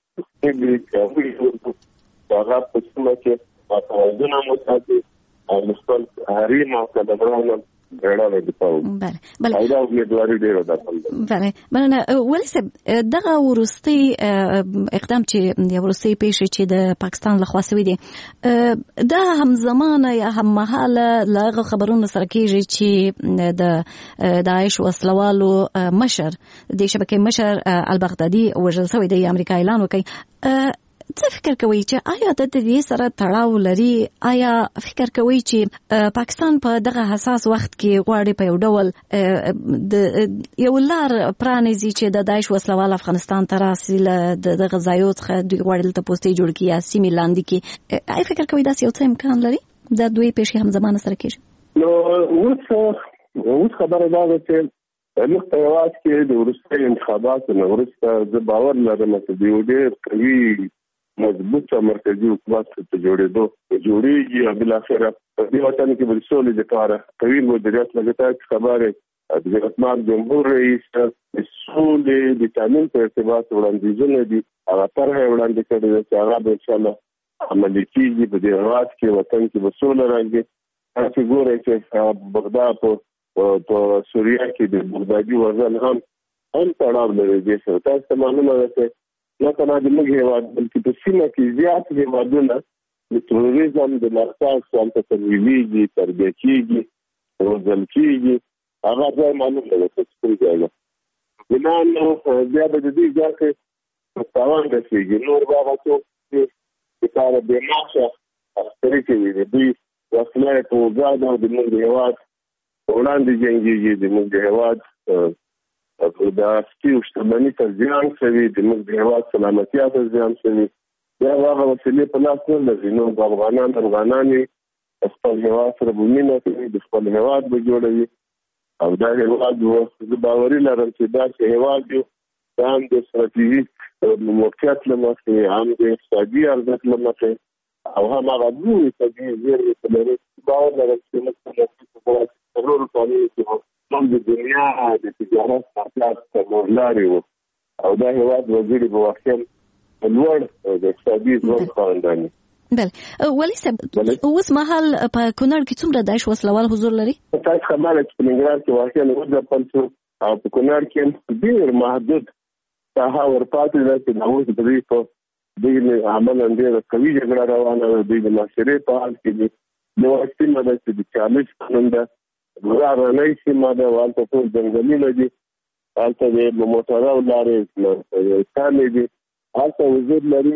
کوي هغه په سیمه کې توازن مو ساتي او خپل حریم او کډوالو اړه دفاع بله او دا امیدواري ډېره ده. بله مننه. ولي صاحب دغه وروستي اقدام چې وروستي پیښې چې د پاکستان لخوا شوي دي دا همزمانه یا هممهاله له هغه خبرونو سره کېږي چې د داعش وسلوالو مشر د شبکې مشر البغدادي وژل شوی دی. امریکا اعلان وکړي. څه فکر کوي چې آیا د دې سره تړاو لري؟ آیا فکر کوي چې پاکستان په دغه حساس وخت کې غواړي په یو ډول د یو لار پرانیزي چې د داعش وسلوال افغانستان ته راسي د غزایو څخه دوی غواړي دلته پوستې جوړ کړي یا سیمې لاندې کړي؟ آیا فکر کوي داسې یو څه امکان لري دا دوی پیښې همزمانه سره کېږي؟ نو اوس خبره دا ده چې موږ په هېواد کې د وروستیو انتخاباتو نه وروسته زه باور لرم چې د یو ډېر قوي مضبوط مرکزي حکومت ته جوړېږي او بالاخره په دې وطن کې د سولې لپاره قوي مدیریت لګښت خبره د رسمات جمهور رئیس د سولې د تامین په ارتباط وړاندیزونه دي هغه طرحه وړاندې کړې ده چې هغه به انشاءالله عملي کېږي. په دې هېواد کې وطن کې به سوله راځي. تاسو ګورئ چې بغداد په سوریه کې د بغدادي وژل هم تړاو لري. دې سره تاسو ته معلومه ده چې نه تنها د موږ هېواد بلکې په سیمه کې زیات هېوادونه د تروریزم د مرکز څخه تمویلېږي، تربیه کېږي، روزل کېږي. هغه ځای معلوم ده چې کوم ځای ده. بنا نو بیا به د دې ځای کې تاوان رسېږي. نور به هغه څوک چې د کاره بېمعاشه عسکري کوي د دوی وسله په وګاډه او د موږ هېواد په وړاندې جنګېږي. د موږ هېواد د سپیو شتمني ته زیان شوي، د موږ د هېواد سلامتیا ته زیان شوي. بیا هغه وسیلې په لاس نه لري. نو افغانان یې خپل هېواد سره به مینه کوي، د خپل هېواد به جوړوي او دا هېواد زه باوري لرم چې داسې هېواد یو دا هم د ستراتیژیک موقعیت له مخې، هم د اقتصادي ارزښت له مخې او هم هغه لویې طبیعي زیرمې ته لري. باور لرم چې موږ په څلورو کالونو کې د دنیا د تجارت مرکز ته لارې وو او دا هېواد وګړي به واقعا لوړ د اقتصادي ځواک خاوندان. بله ولي صاحب اوس مهال په کونړ کې څومره داعش وسلوال حضور لري؟ تاسو خبره چې په ننګرهار کې واقعا وځپل شو او په کونړ کې ډېر محدود ساحه ورپاتې ده چې د اوس د دوی په دې عمل ډېره قوي جګړه روانه ده. دوی د محاصرې په حال کې دي. نو سیمه ده چې د 40 قانون ده رانۍ سیمه ده، هلته ټول ځنګلونه دي، هلته د موټرو لارې کامې دي، هلته وزیر لري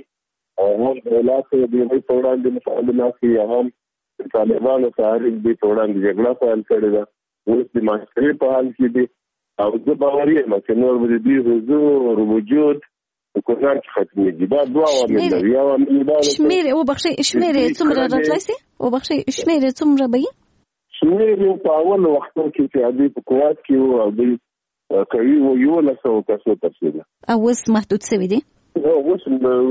هم د ولایت د دوی په وړاندې مقابله کوي، هم د طالبانو تحریک دوی په وړاندې جګړه پیل کړې ده. اوس د محاصرې په حال کې دي او زه باوري یم چې نور به د دوی حضور وجود په کونړ کې ختمېږي. دا دوه عوامل لري. یو عامل دا شمېرې څومره راتلی سي؟ شمېرې څومره به وي؟ شمېر په اول وختو کې چې دوی په قوات کې وو او دوی قوي وو 1100 کسو ته رسېده. او اوس محدود شوي دي؟ اوس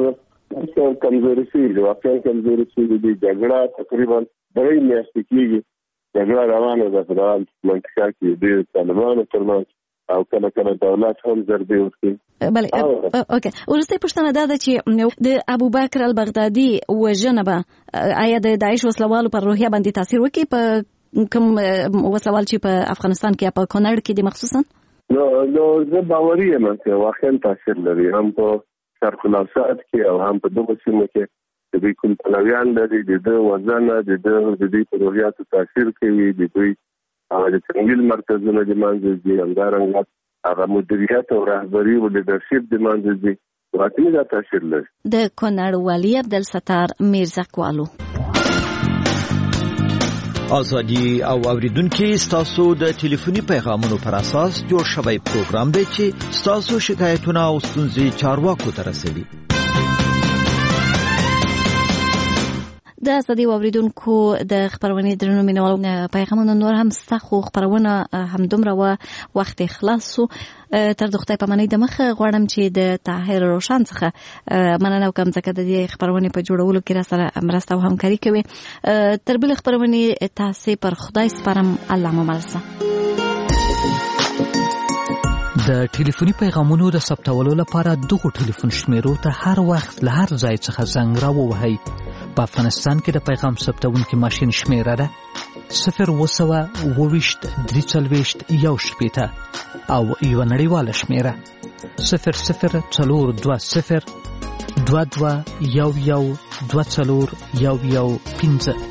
کمزوري شوي دي، واقعا کمزوري شوي دي. جګړه تقریبا 3 میاشتې کېږي جګړه روانه ده په دغه منطقه کې د طالبانو ترمنځ او کله کله دولت هم ضربې ورکوي. بله اوکې. وروستۍ پوښتنه دا ده چې د ابوبکر البغدادي وژنه به آیا د داعش وسلوالو پر روحیه باندې تاثیر وکړي په کوم وسلوال چې په افغانستان کې یا په کونړ کې دي مخصوصا؟ نو زه باوري یم چې واقعا تاثیر لري، هم په شرق الاوسط کې او هم په دغه سیمه کې د دوی کوم پلویان لري، د ده وژنه د دوی په روحیاتو تاثیر کوي، د دوی د تمویل مرکزونه د منځه ځي، همدارنګه هغه مدیریت او رهبري او لیډرشپ د منځه ځي. واقعي دا تاثیر لري. د کونړ والي عبدالستار میرزاکوالو. ازادي او اوریدونکو ستاسو د ټلیفوني پیغامونو پر اساس جوړ شوی پروګرام دی چې ستاسو شکایتونه او ستونزې چارواکو ته رسوي. د ازادي اوریدونکو د خبرونې درنو مینوالو پیغامونه نور هم ستاسو خبرونه همدومره وخت خلاص سو. تر دغه په معنی د مخه غواړم چې د طاهر روشن څخه مننه وکم ځکه د دې خبرونه په جوړولو کې را سره مرسته او همکاري کوي. تر بل خبرونه تاسو پر خدای سپارم. الله مو ملسه. د ټلیفوني پیغامونو د ثبتولو لپاره دغه ټلیفون شمیرو ته هر وخت له هر ځای څخه زنګ راووهئ. په افغانستان کې د پیغام ثبتونکو ماشین شمیره ده 0202341 او یو نړیواله شمیره 00402211124115